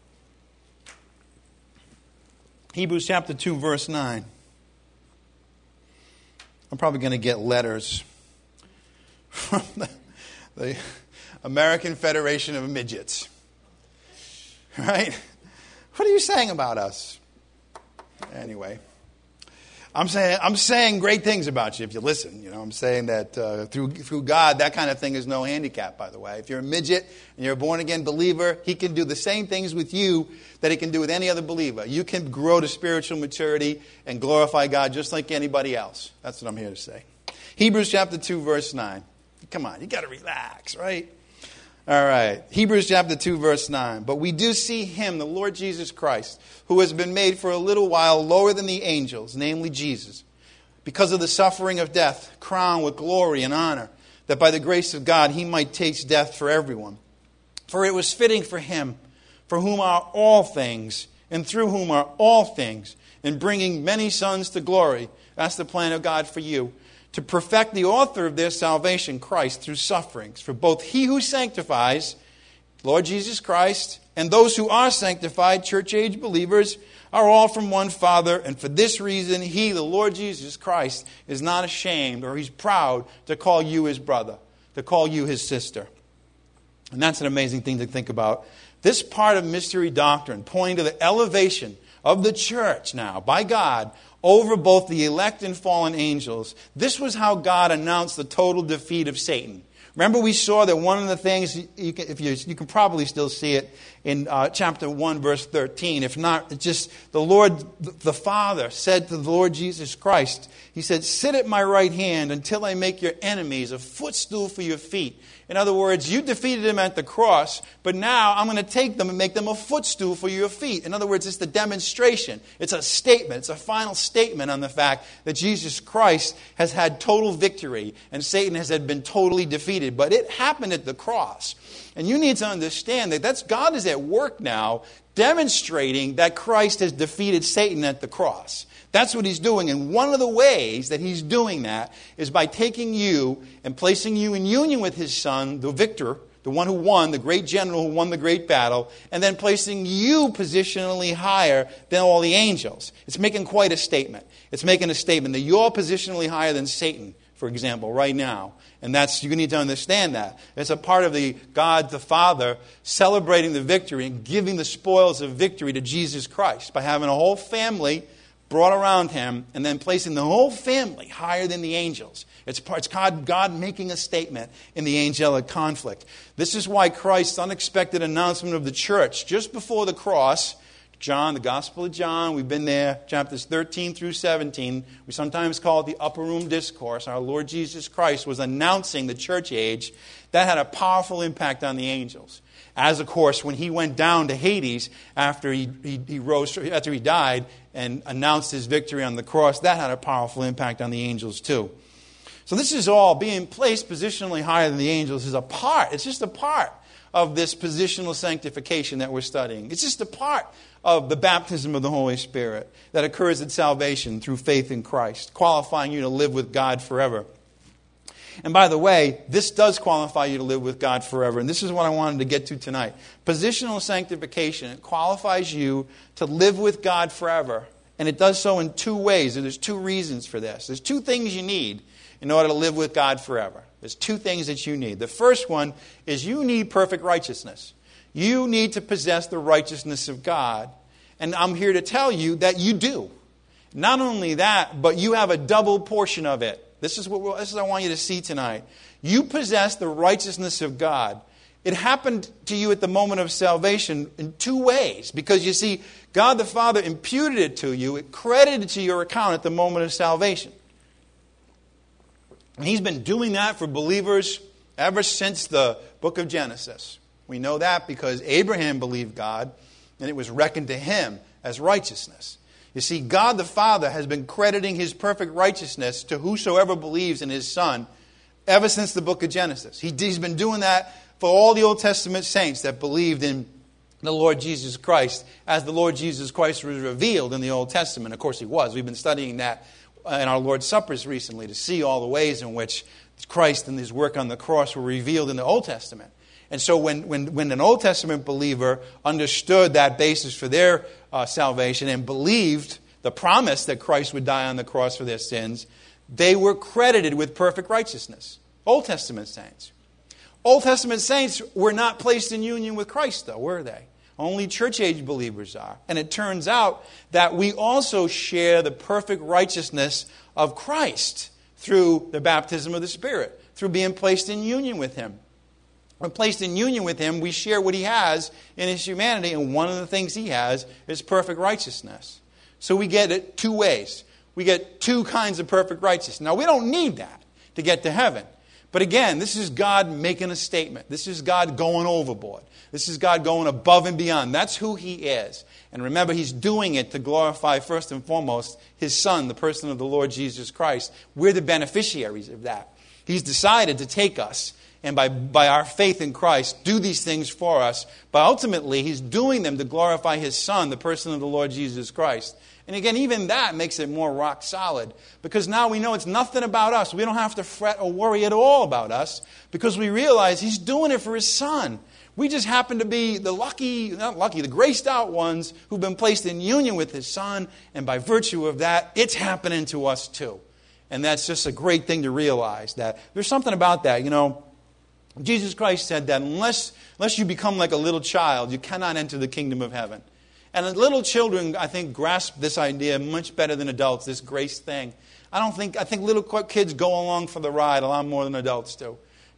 Hebrews chapter two, verse nine. I'm probably going to get letters from the The American Federation of Midgets. Right? What are you saying about us? Anyway, I'm saying I'm saying great things about you if you listen. You know, I'm saying that uh, through through God, that kind of thing is no handicap, by the way. If you're a midget and you're a born-again believer, He can do the same things with you that He can do with any other believer. You can grow to spiritual maturity and glorify God just like anybody else. That's what I'm here to say. Hebrews chapter two, verse nine. Come on, you got to relax, right? All right. Hebrews chapter two, verse nine. But we do see Him, the Lord Jesus Christ, who has been made for a little while lower than the angels, namely Jesus, because of the suffering of death, crowned with glory and honor, that by the grace of God He might taste death for everyone. For it was fitting for Him, for whom are all things, and through whom are all things, in bringing many sons to glory. That's the plan of God for you. To perfect the author of their salvation, Christ, through sufferings. For both He who sanctifies, Lord Jesus Christ, and those who are sanctified, church-age believers, are all from one Father. And for this reason, He, the Lord Jesus Christ, is not ashamed, or He's proud to call you His brother, to call you His sister. And that's an amazing thing to think about. This part of mystery doctrine, pointing to the elevation of the church now, by God, over both the elect and fallen angels. This was how God announced the total defeat of Satan. Remember, we saw that one of the things, you can, if you, you can probably still see it in uh, chapter one, verse thirteen. If not, it's just the Lord, the Father, said to the Lord Jesus Christ, He said, sit at my right hand until I make your enemies a footstool for your feet. In other words, you defeated them at the cross, but now I'm going to take them and make them a footstool for your feet. In other words, it's the demonstration. It's a statement. It's a final statement on the fact that Jesus Christ has had total victory and Satan has had been totally defeated. But it happened at the cross. And you need to understand that that's God is at work now demonstrating that Christ has defeated Satan at the cross. That's what He's doing. And one of the ways that He's doing that is by taking you and placing you in union with His Son, the victor, the one who won, the great general who won the great battle, and then placing you positionally higher than all the angels. It's making quite a statement. It's making a statement that you're positionally higher than Satan, for example, right now. And that's, you need to understand that. It's a part of the God the Father celebrating the victory and giving the spoils of victory to Jesus Christ by having a whole family brought around Him and then placing the whole family higher than the angels. It's, it's God, God making a statement in the angelic conflict. This is why Christ's unexpected announcement of the church just before the cross, John, the Gospel of John, we've been there, chapters thirteen through seventeen. We sometimes call it the Upper Room Discourse. Our Lord Jesus Christ was announcing the church age. That had a powerful impact on the angels. As, of course, when He went down to Hades after he, he, he rose, after he died and announced His victory on the cross, that had a powerful impact on the angels too. So this is all being placed positionally higher than the angels is a part. It's just a part of this positional sanctification that we're studying. It's just a part of the baptism of the Holy Spirit that occurs at salvation through faith in Christ, qualifying you to live with God forever. And by the way, this does qualify you to live with God forever. And this is what I wanted to get to tonight. Positional sanctification, it qualifies you to live with God forever. And it does so in two ways. And there's two reasons for this. There's two things you need in order to live with God forever. There's two things that you need. The first one is you need perfect righteousness. You need to possess the righteousness of God. And I'm here to tell you that you do. Not only that, but you have a double portion of it. This is what this is what I want you to see tonight. You possess the righteousness of God. It happened to you at the moment of salvation in two ways. Because you see, God the Father imputed it to you. It credited to your account at the moment of salvation. And He's been doing that for believers ever since the book of Genesis. We know that because Abraham believed God, and it was reckoned to him as righteousness. You see, God the Father has been crediting His perfect righteousness to whosoever believes in His Son ever since the book of Genesis. He, he's been doing that for all the Old Testament saints that believed in the Lord Jesus Christ as the Lord Jesus Christ was revealed in the Old Testament. Of course, He was. We've been studying that in our Lord's Suppers recently to see all the ways in which Christ and His work on the cross were revealed in the Old Testament. And so when, when, when an Old Testament believer understood that basis for their uh, salvation and believed the promise that Christ would die on the cross for their sins, they were credited with perfect righteousness. Old Testament saints. Old Testament saints were not placed in union with Christ, though, were they? Only church-age believers are. And it turns out that we also share the perfect righteousness of Christ through the baptism of the Spirit, through being placed in union with Him. When placed in union with Him, we share what He has in His humanity, and one of the things He has is perfect righteousness. So we get it two ways. We get two kinds of perfect righteousness. Now, we don't need that to get to heaven. But again, this is God making a statement. This is God going overboard. This is God going above and beyond. That's who He is. And remember, He's doing it to glorify first and foremost His Son, the person of the Lord Jesus Christ. We're the beneficiaries of that. He's decided to take us and by, by our faith in Christ, do these things for us. But ultimately, He's doing them to glorify His Son, the person of the Lord Jesus Christ. And again, even that makes it more rock solid. Because now we know it's nothing about us. We don't have to fret or worry at all about us. Because we realize He's doing it for His Son. We just happen to be the lucky, not lucky, the graced out ones who've been placed in union with His Son. And by virtue of that, it's happening to us too. And that's just a great thing to realize. That there's something about that, you know. Jesus Christ said that unless, unless you become like a little child, you cannot enter the kingdom of heaven. And little children, I think, grasp this idea much better than adults, this grace thing. I don't think, I think little kids go along for the ride a lot more than adults do.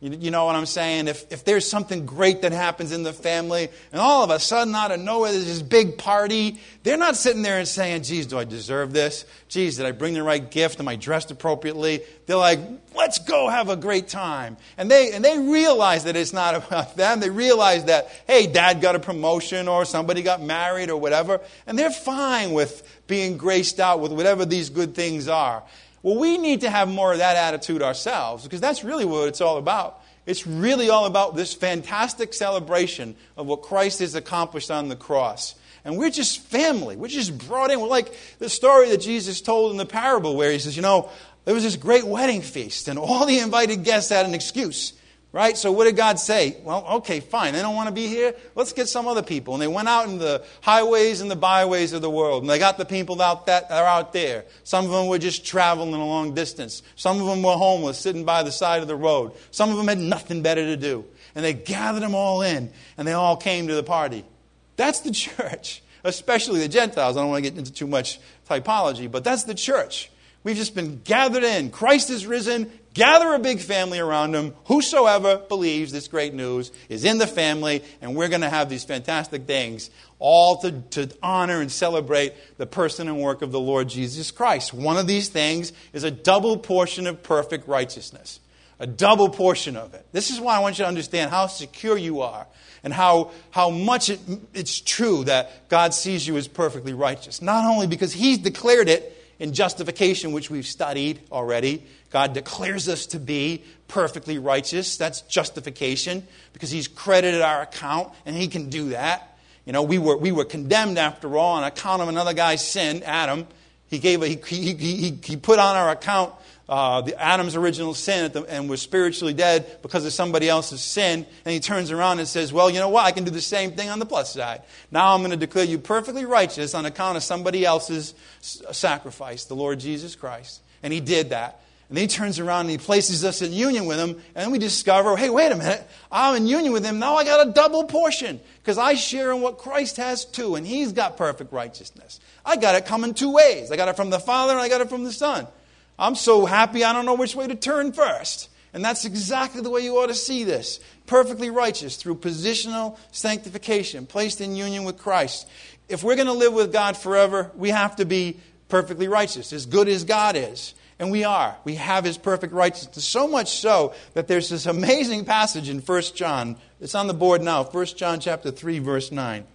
You, you know what I'm saying? If, if there's something great that happens in the family, and all of a sudden, out of nowhere, there's this big party, they're not sitting there and saying, geez, do I deserve this? Geez, did I bring the right gift? Am I dressed appropriately? They're like, let's go have a great time. And they and they realize that it's not about them. They realize that, hey, dad got a promotion or somebody got married or whatever. And they're fine with being graced out with whatever these good things are. Well, we need to have more of that attitude ourselves, because that's really what it's all about. It's really all about this fantastic celebration of what Christ has accomplished on the cross. And we're just family. We're just brought in. We're like the story that Jesus told in the parable where he says, you know, there was this great wedding feast, and all the invited guests had an excuse. Right? So what did God say? Well, okay, fine. They don't want to be here. Let's get some other people. And they went out in the highways and the byways of the world. And they got the people out that are out there. Some of them were just traveling a long distance. Some of them were homeless, sitting by the side of the road. Some of them had nothing better to do. And they gathered them all in. And they all came to the party. That's the church. Especially the Gentiles. I don't want to get into too much typology. But that's the church. We've just been gathered in. Christ is risen. Gather a big family around him. Whosoever believes this great news is in the family, and we're going to have these fantastic things, all to, to honor and celebrate the person and work of the Lord Jesus Christ. One of these things is a double portion of perfect righteousness. A double portion of it. This is why I want you to understand how secure you are and how, how much it, it's true that God sees you as perfectly righteous. Not only because he's declared it in justification, which we've studied already. God declares us to be perfectly righteous. That's justification, because he's credited our account, and he can do that. You know, we were we were condemned after all on account of another guy's sin, Adam. He gave a, he he he, he put on our account uh, the Adam's original sin, at the, and was spiritually dead because of somebody else's sin. And he turns around and says, well, you know what? I can do the same thing on the plus side. Now I'm going to declare you perfectly righteous on account of somebody else's sacrifice, the Lord Jesus Christ. And he did that. And then he turns around and he places us in union with him. And then we discover, hey, wait a minute. I'm in union with him. Now I got a double portion, because I share in what Christ has too. And he's got perfect righteousness. I got it coming two ways. I got it from the Father and I got it from the Son. I'm so happy I don't know which way to turn first. And that's exactly the way you ought to see this. Perfectly righteous through positional sanctification, placed in union with Christ. If we're going to live with God forever, we have to be perfectly righteous, as good as God is. And we are. We have his perfect righteousness. So much so that there's this amazing passage in First John. It's on the board now. First John chapter three, verse nine.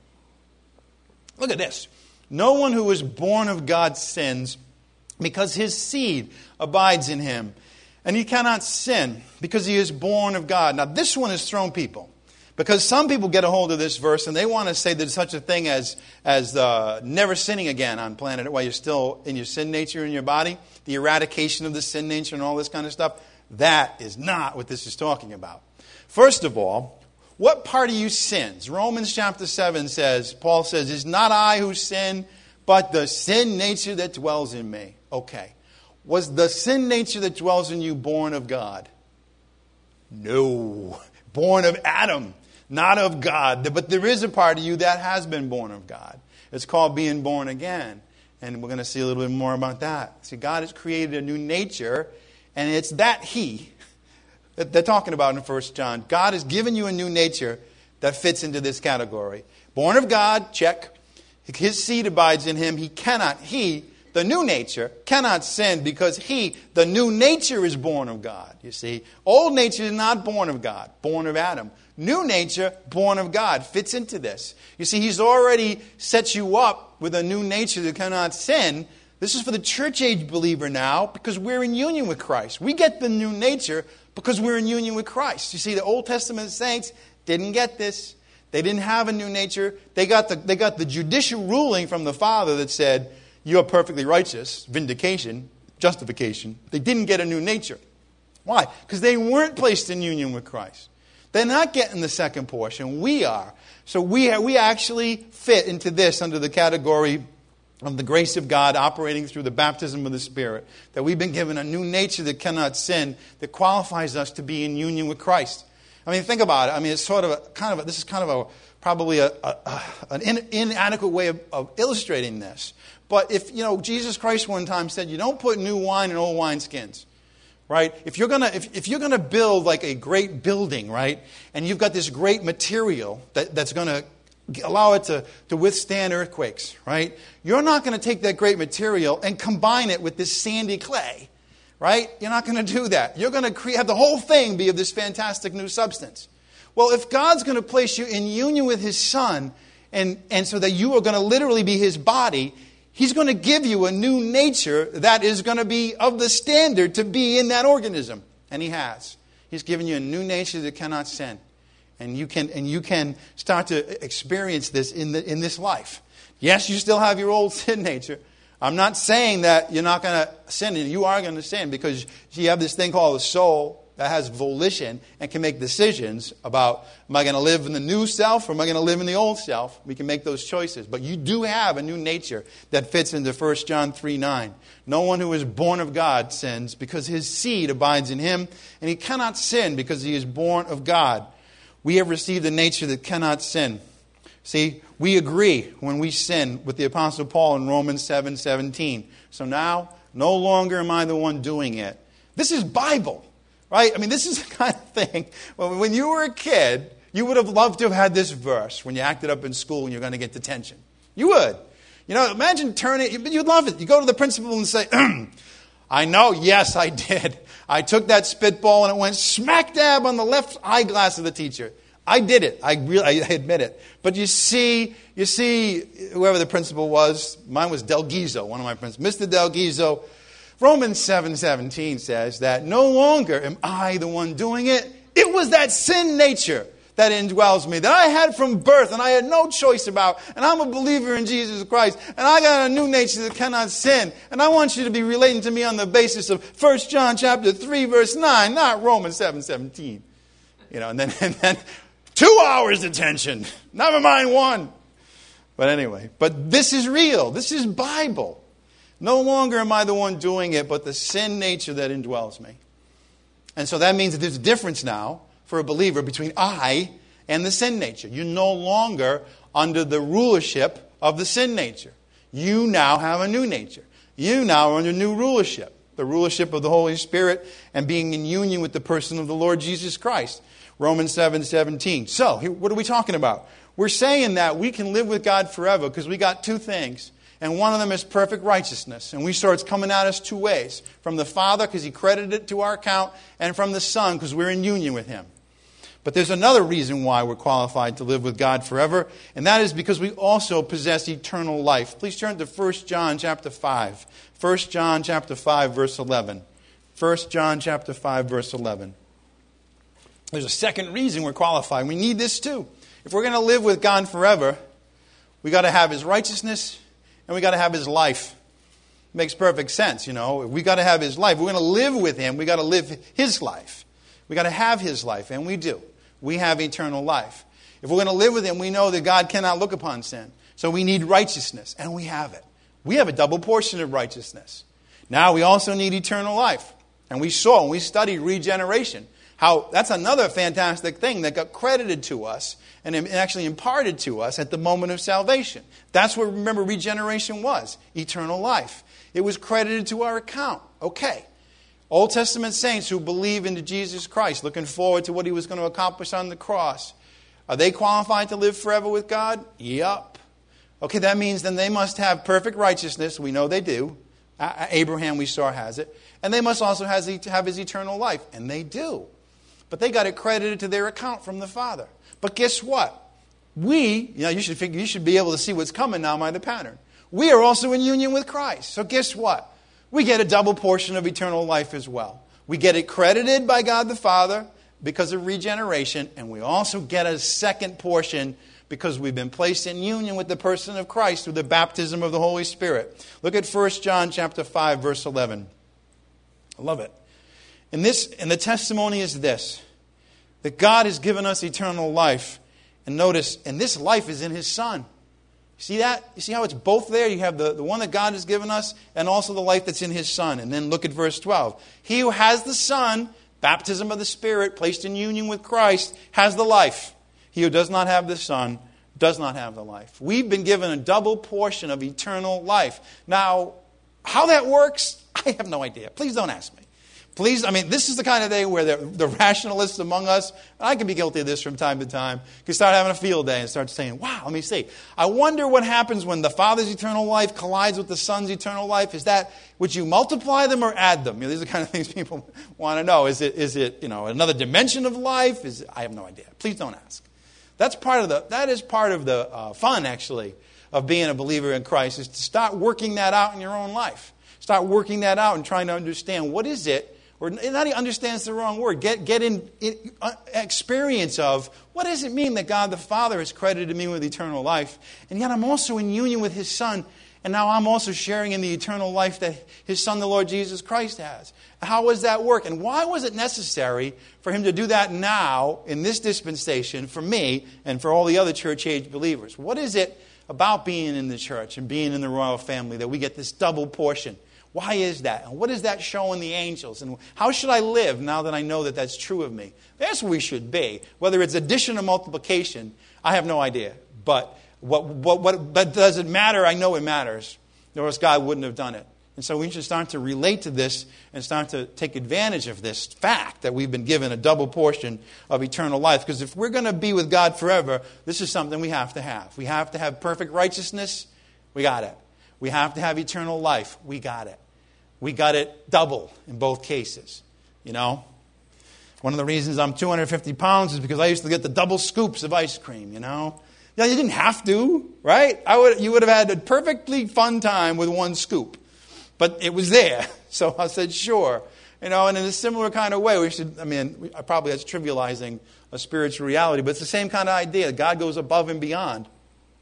Look at this. No one who is born of God sins, because his seed abides in him. And he cannot sin, because he is born of God. Now, this one has thrown people. Because some people get a hold of this verse and they want to say there's such a thing as, as uh, never sinning again on planet Earth while you're still in your sin nature in your body. The eradication of the sin nature and all this kind of stuff. That is not what this is talking about. First of all, what part of you sins? Romans chapter seven says, Paul says, it's not I who sin, but the sin nature that dwells in me. Okay. Was the sin nature that dwells in you born of God? No. Born of Adam, not of God. But there is a part of you that has been born of God. It's called being born again. And we're going to see a little bit more about that. See, God has created a new nature, and it's that He that they're talking about in First John. God has given you a new nature that fits into this category. Born of God, check. His seed abides in him. He cannot, he, the new nature, cannot sin, because he, the new nature, is born of God. You see, old nature is not born of God, born of Adam. New nature, born of God, fits into this. You see, he's already set you up with a new nature that cannot sin. This is for the church age believer now, because we're in union with Christ. We get the new nature because we're in union with Christ. You see, the Old Testament saints didn't get this. They didn't have a new nature. They got the they got the judicial ruling from the Father that said, you're perfectly righteous, vindication, justification. They didn't get a new nature. Why? Because they weren't placed in union with Christ. They're not getting the second portion. We are. So we we actually fit into this under the category of the grace of God operating through the baptism of the Spirit. That we've been given a new nature that cannot sin, that qualifies us to be in union with Christ. I mean, think about it. I mean, it's sort of a kind of a, this is kind of a probably a, a, a an in, inadequate way of, of illustrating this. But if, you know, Jesus Christ one time said, you don't put new wine in old wineskins. right? If you're gonna if, if you're gonna build like a great building, right, and you've got this great material that, that's gonna allow it to, to withstand earthquakes, right? You're not going to take that great material and combine it with this sandy clay, right? You're not going to do that. You're going to create, have the whole thing be of this fantastic new substance. Well, if God's going to place you in union with His Son, and, and so that you are going to literally be His body, He's going to give you a new nature that is going to be of the standard to be in that organism. And He has. He's given you a new nature that cannot sin. And you can and you can start to experience this in the in this life. Yes, you still have your old sin nature. I'm not saying that you're not going to sin. You are going to sin because you have this thing called the soul that has volition and can make decisions about, am I going to live in the new self or am I going to live in the old self? We can make those choices. But you do have a new nature that fits into First John three nine. No one who is born of God sins because his seed abides in him, and he cannot sin because he is born of God. We have received a nature that cannot sin. See, we agree when we sin with the Apostle Paul in Romans seven seventeen. So now, no longer am I the one doing it. This is Bible, right? I mean, this is the kind of thing, when you were a kid, you would have loved to have had this verse when you acted up in school and you're going to get detention. You would. You know, imagine turning, you'd love it. You go to the principal and say, I know, yes, I did. I took that spitball and it went smack dab on the left eyeglass of the teacher. I did it. I really, I admit it. But you see, you see, whoever the principal was, mine was Del Gizzo, one of my principals, Mister Del Gizzo. Romans seven seventeen says that no longer am I the one doing it. It was that sin nature that indwells me, that I had from birth and I had no choice about. And I'm a believer in Jesus Christ. And I got a new nature that cannot sin. And I want you to be relating to me on the basis of First John chapter three, verse nine, not Romans seven seventeen. You know, and then, and then two hours detention. Never mind one. But anyway, but this is real. This is Bible. No longer am I the one doing it, but the sin nature that indwells me. And so that means that there's a difference now for a believer between I and the sin nature. You're no longer under the rulership of the sin nature. You now have a new nature. You now are under new rulership. The rulership of the Holy Spirit and being in union with the person of the Lord Jesus Christ. Romans seven seventeen. So, what are we talking about? We're saying that we can live with God forever because we got two things. And one of them is perfect righteousness. And we saw it's coming at us two ways. From the Father, because He credited it to our account. And from the Son, because we're in union with Him. But there's another reason why we're qualified to live with God forever. And that is because we also possess eternal life. Please turn to First John chapter five. First John chapter five, verse eleven. First John chapter five, verse eleven. There's a second reason we're qualified. We need this too. If we're going to live with God forever, we got to have His righteousness. And we got to have His life. Makes perfect sense, you know. We got to have His life. We're going to live with Him. We got to live His life. We got to have His life, and we do. We have eternal life. If we're going to live with Him, we know that God cannot look upon sin. So we need righteousness, and we have it. We have a double portion of righteousness. Now we also need eternal life. And we saw, when we studied regeneration, how that's another fantastic thing that got credited to us and actually imparted to us at the moment of salvation. That's what, remember, regeneration was. Eternal life. It was credited to our account. Okay. Old Testament saints who believe into Jesus Christ, looking forward to what He was going to accomplish on the cross, are they qualified to live forever with God? Yup. Okay, that means then they must have perfect righteousness. We know they do. Abraham, we saw, has it. And they must also have His eternal life. And they do. But they got it credited to their account from the Father. But guess what? We, you know, you should figure, you should be able to see what's coming now by the pattern. We are also in union with Christ. So guess what? We get a double portion of eternal life as well. We get it credited by God the Father because of regeneration, and we also get a second portion because we've been placed in union with the person of Christ through the baptism of the Holy Spirit. Look at First John chapter five, verse eleven. I love it. And this, and the testimony is this, that God has given us eternal life. And notice, and this life is in His Son. See that? You see how it's both there? You have the, the one that God has given us and also the life that's in His Son. And then look at verse twelve. He who has the Son, baptism of the Spirit, placed in union with Christ, has the life. He who does not have the Son does not have the life. We've been given a double portion of eternal life. Now, how that works, I have no idea. Please don't ask me. Please, I mean, this is the kind of thing where the, the rationalists among us, and I can be guilty of this from time to time, can start having a field day and start saying, wow, let me see. I wonder what happens when the Father's eternal life collides with the Son's eternal life. Is that, would you multiply them or add them? You know, these are the kind of things people want to know. Is it, is it, you know, another dimension of life? Is it, I have no idea. Please don't ask. That's part of the, that is part of the uh, fun, actually, of being a believer in Christ, is to start working that out in your own life. Start working that out and trying to understand what is it, or not even understand is the wrong word, get, get in, in uh, experience of what does it mean that God the Father has credited me with eternal life, and yet I'm also in union with His Son, and now I'm also sharing in the eternal life that His Son, the Lord Jesus Christ, has. How does that work? And why was it necessary for Him to do that now, in this dispensation, for me, and for all the other church-age believers? What is it about being in the church and being in the royal family that we get this double portion? Why is that? And what does that show in the angels? And how should I live now that I know that that's true of me? That's where we should be. Whether it's addition or multiplication, I have no idea. But what, what, what, but does it matter? I know it matters. Or else God wouldn't have done it. And so we should start to relate to this and start to take advantage of this fact that we've been given a double portion of eternal life. Because if we're going to be with God forever, this is something we have to have. We have to have perfect righteousness. We got it. We have to have eternal life. We got it. We got it double in both cases. You know? One of the reasons I'm two hundred fifty pounds is because I used to get the double scoops of ice cream, you know? Yeah, you didn't have to, right? I would, you would have had a perfectly fun time with one scoop. But it was there. So I said, sure. You know, and in a similar kind of way, we should, I mean, I probably that's trivializing a spiritual reality, but it's the same kind of idea. God goes above and beyond.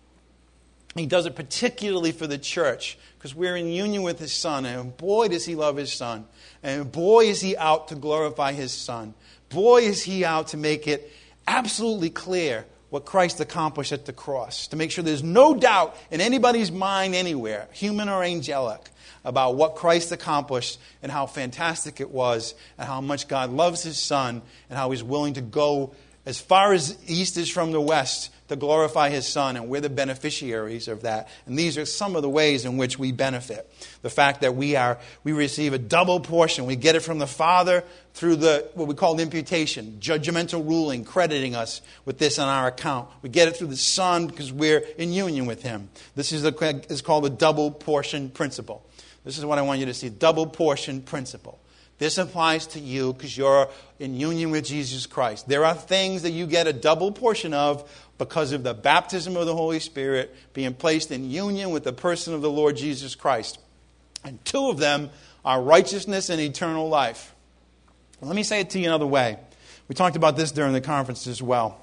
He does it particularly for the church because we're in union with His Son. And boy, does He love His Son. And boy, is He out to glorify His Son. Boy, is He out to make it absolutely clear what Christ accomplished at the cross. To make sure there's no doubt in anybody's mind anywhere, human or angelic, about what Christ accomplished and how fantastic it was and how much God loves His Son and how He's willing to go as far as east is from the west to glorify His Son, and we're the beneficiaries of that. And these are some of the ways in which we benefit. The fact that we are we receive a double portion. We get it from the Father through the what we call imputation, judgmental ruling, crediting us with this on our account. We get it through the Son because we're in union with Him. This is, a, is called the double portion principle. This is what I want you to see, double portion principle. This applies to you because you're in union with Jesus Christ. There are things that you get a double portion of because of the baptism of the Holy Spirit, being placed in union with the person of the Lord Jesus Christ. And two of them are righteousness and eternal life. Let me say it to you another way. We talked about this during the conference as well.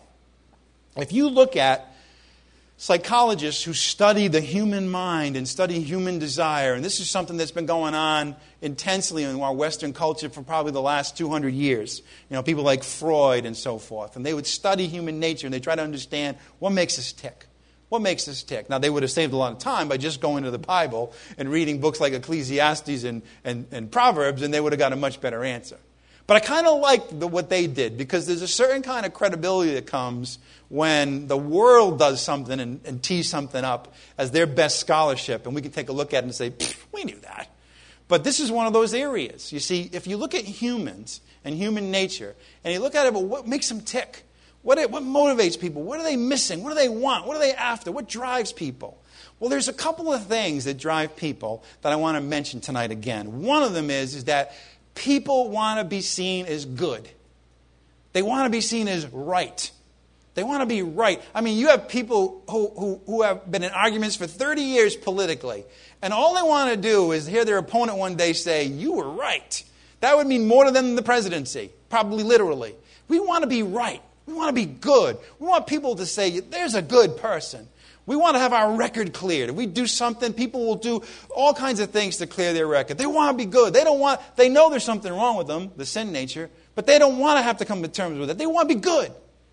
If you look at psychologists who study the human mind and study human desire, and this is something that's been going on intensely in our Western culture for probably the last two hundred years. You know, people like Freud and so forth. And they would study human nature and they try to understand what makes us tick. What makes us tick? Now, they would have saved a lot of time by just going to the Bible and reading books like Ecclesiastes and, and, and Proverbs, and they would have got a much better answer. But I kind of like the, what they did because there's a certain kind of credibility that comes when the world does something and, and tees something up as their best scholarship. And we can take a look at it and say, we knew that. But this is one of those areas. You see, if you look at humans and human nature, and you look at it, well, what makes them tick? What, what motivates people? What are they missing? What do they want? What are they after? What drives people? Well, there's a couple of things that drive people that I want to mention tonight again. One of them is, is that people want to be seen as good. They want to be seen as right. They want to be right. I mean, you have people who, who, who have been in arguments for thirty years politically, and all they want to do is hear their opponent one day say, you were right. That would mean more to them than the presidency, probably literally. We want to be right. We want to be good. We want people to say, there's a good person. We want to have our record cleared. If we do something, people will do all kinds of things to clear their record. They want to be good. They don't want, they know there's something wrong with them, the sin nature, but they don't want to have to come to terms with it. They want to be good.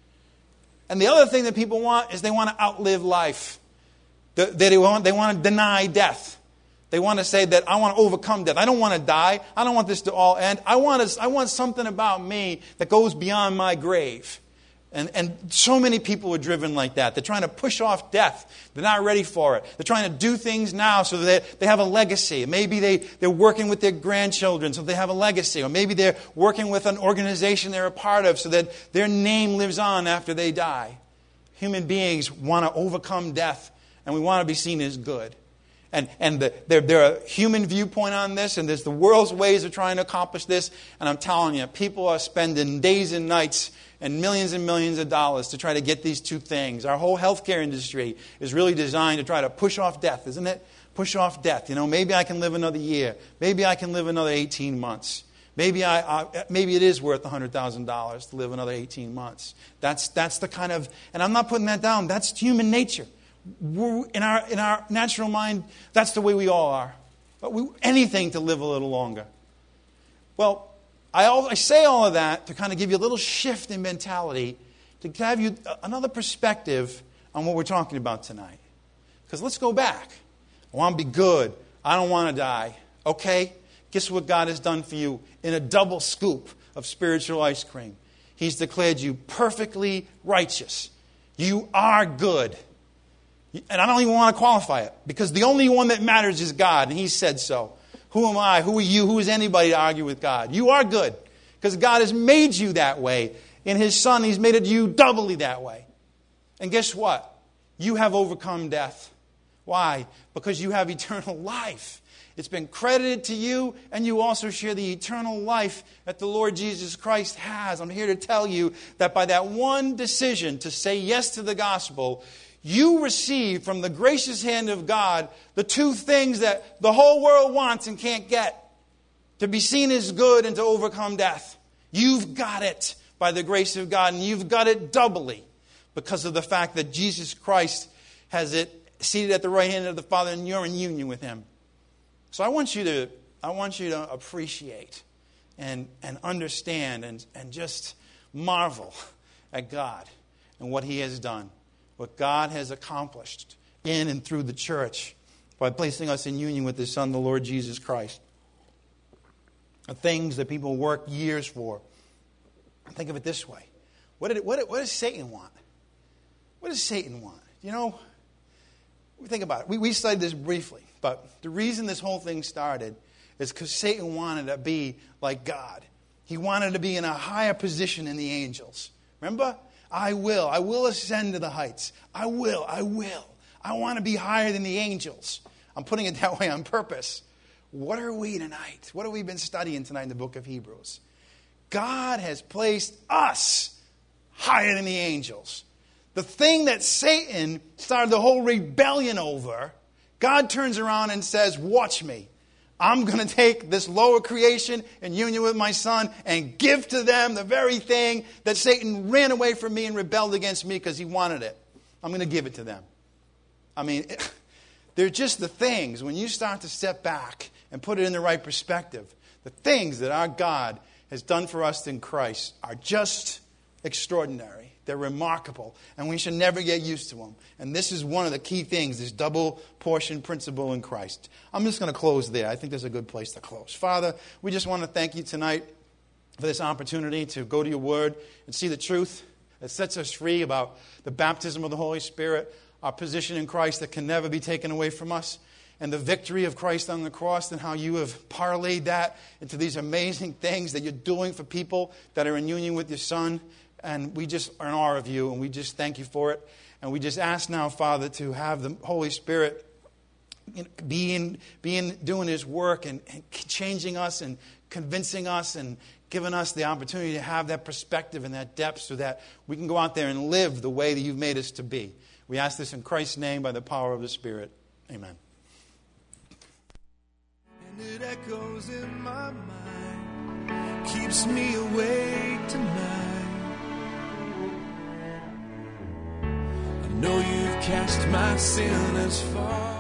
And the other thing that people want is they want to outlive life. They, they, want, they want to deny death. They want to say that I want to overcome death. I don't want to die. I don't want this to all end. I want, to, I want something about me that goes beyond my grave. And, and so many people are driven like that. They're trying to push off death. They're not ready for it. They're trying to do things now so that they, they have a legacy. Maybe they, they're working with their grandchildren so they have a legacy. Or maybe they're working with an organization they're a part of so that their name lives on after they die. Human beings want to overcome death, and we want to be seen as good. And, and the, there, there are a human viewpoint on this, and there's the world's ways of trying to accomplish this. And I'm telling you, people are spending days and nights and millions and millions of dollars to try to get these two things. Our whole healthcare industry is really designed to try to push off death, isn't it? Push off death. You know, maybe I can live another year. Maybe I can live another eighteen months. Maybe I, I maybe it is worth one hundred thousand dollars to live another eighteen months. That's that's the kind of, and I'm not putting that down. That's human nature. We're, in our in our natural mind, that's the way we all are. But we, anything to live a little longer. Well, I, all, I say all of that to kind of give you a little shift in mentality, to have you another perspective on what we're talking about tonight. Because let's go back. I want to be good. I don't want to die. Okay? Guess what God has done for you in a double scoop of spiritual ice cream? He's declared you perfectly righteous. You are good. And I don't even want to qualify it, because the only one that matters is God, and He said so. Who am I? Who are you? Who is anybody to argue with God? You are good, because God has made you that way. In His Son, He's made it you doubly that way. And guess what? You have overcome death. Why? Because you have eternal life. It's been credited to you, and you also share the eternal life that the Lord Jesus Christ has. I'm here to tell you that by that one decision to say yes to the gospel, you receive from the gracious hand of God the two things that the whole world wants and can't get. To be seen as good and to overcome death. You've got it by the grace of God, and you've got it doubly because of the fact that Jesus Christ has it seated at the right hand of the Father, and you're in union with Him. So I want you to, I want you to appreciate and, and understand and, and just marvel at God and what He has done. What God has accomplished in and through the church by placing us in union with His Son, the Lord Jesus Christ. The things that people work years for. Think of it this way. What, did it, what, what does Satan want? What does Satan want? You know, think about it. We, we studied this briefly, but the reason this whole thing started is because Satan wanted to be like God. He wanted to be in a higher position than the angels. Remember? I will. I will ascend to the heights. I will. I will. I want to be higher than the angels. I'm putting it that way on purpose. What are we tonight? What have we been studying tonight in the book of Hebrews? God has placed us higher than the angels. The thing that Satan started the whole rebellion over, God turns around and says, watch me. I'm going to take this lower creation in union with my Son and give to them the very thing that Satan ran away from me and rebelled against me because he wanted it. I'm going to give it to them. I mean, they're just the things, when you start to step back and put it in the right perspective, the things that our God has done for us in Christ are just extraordinary. They're remarkable, and we should never get used to them. And this is one of the key things, this double portion principle in Christ. I'm just going to close there. I think there's a good place to close. Father, we just want to thank you tonight for this opportunity to go to your word and see the truth that sets us free about the baptism of the Holy Spirit, our position in Christ that can never be taken away from us, and the victory of Christ on the cross, and how you have parlayed that into these amazing things that you're doing for people that are in union with your Son. And we just are in awe of you, and we just thank you for it. And we just ask now, Father, to have the Holy Spirit be in, be in doing His work and, and changing us and convincing us and giving us the opportunity to have that perspective and that depth so that we can go out there and live the way that you've made us to be. We ask this in Christ's name by the power of the Spirit. Amen. And it echoes in my mind, keeps me awake tonight. I know you've cast my sin as far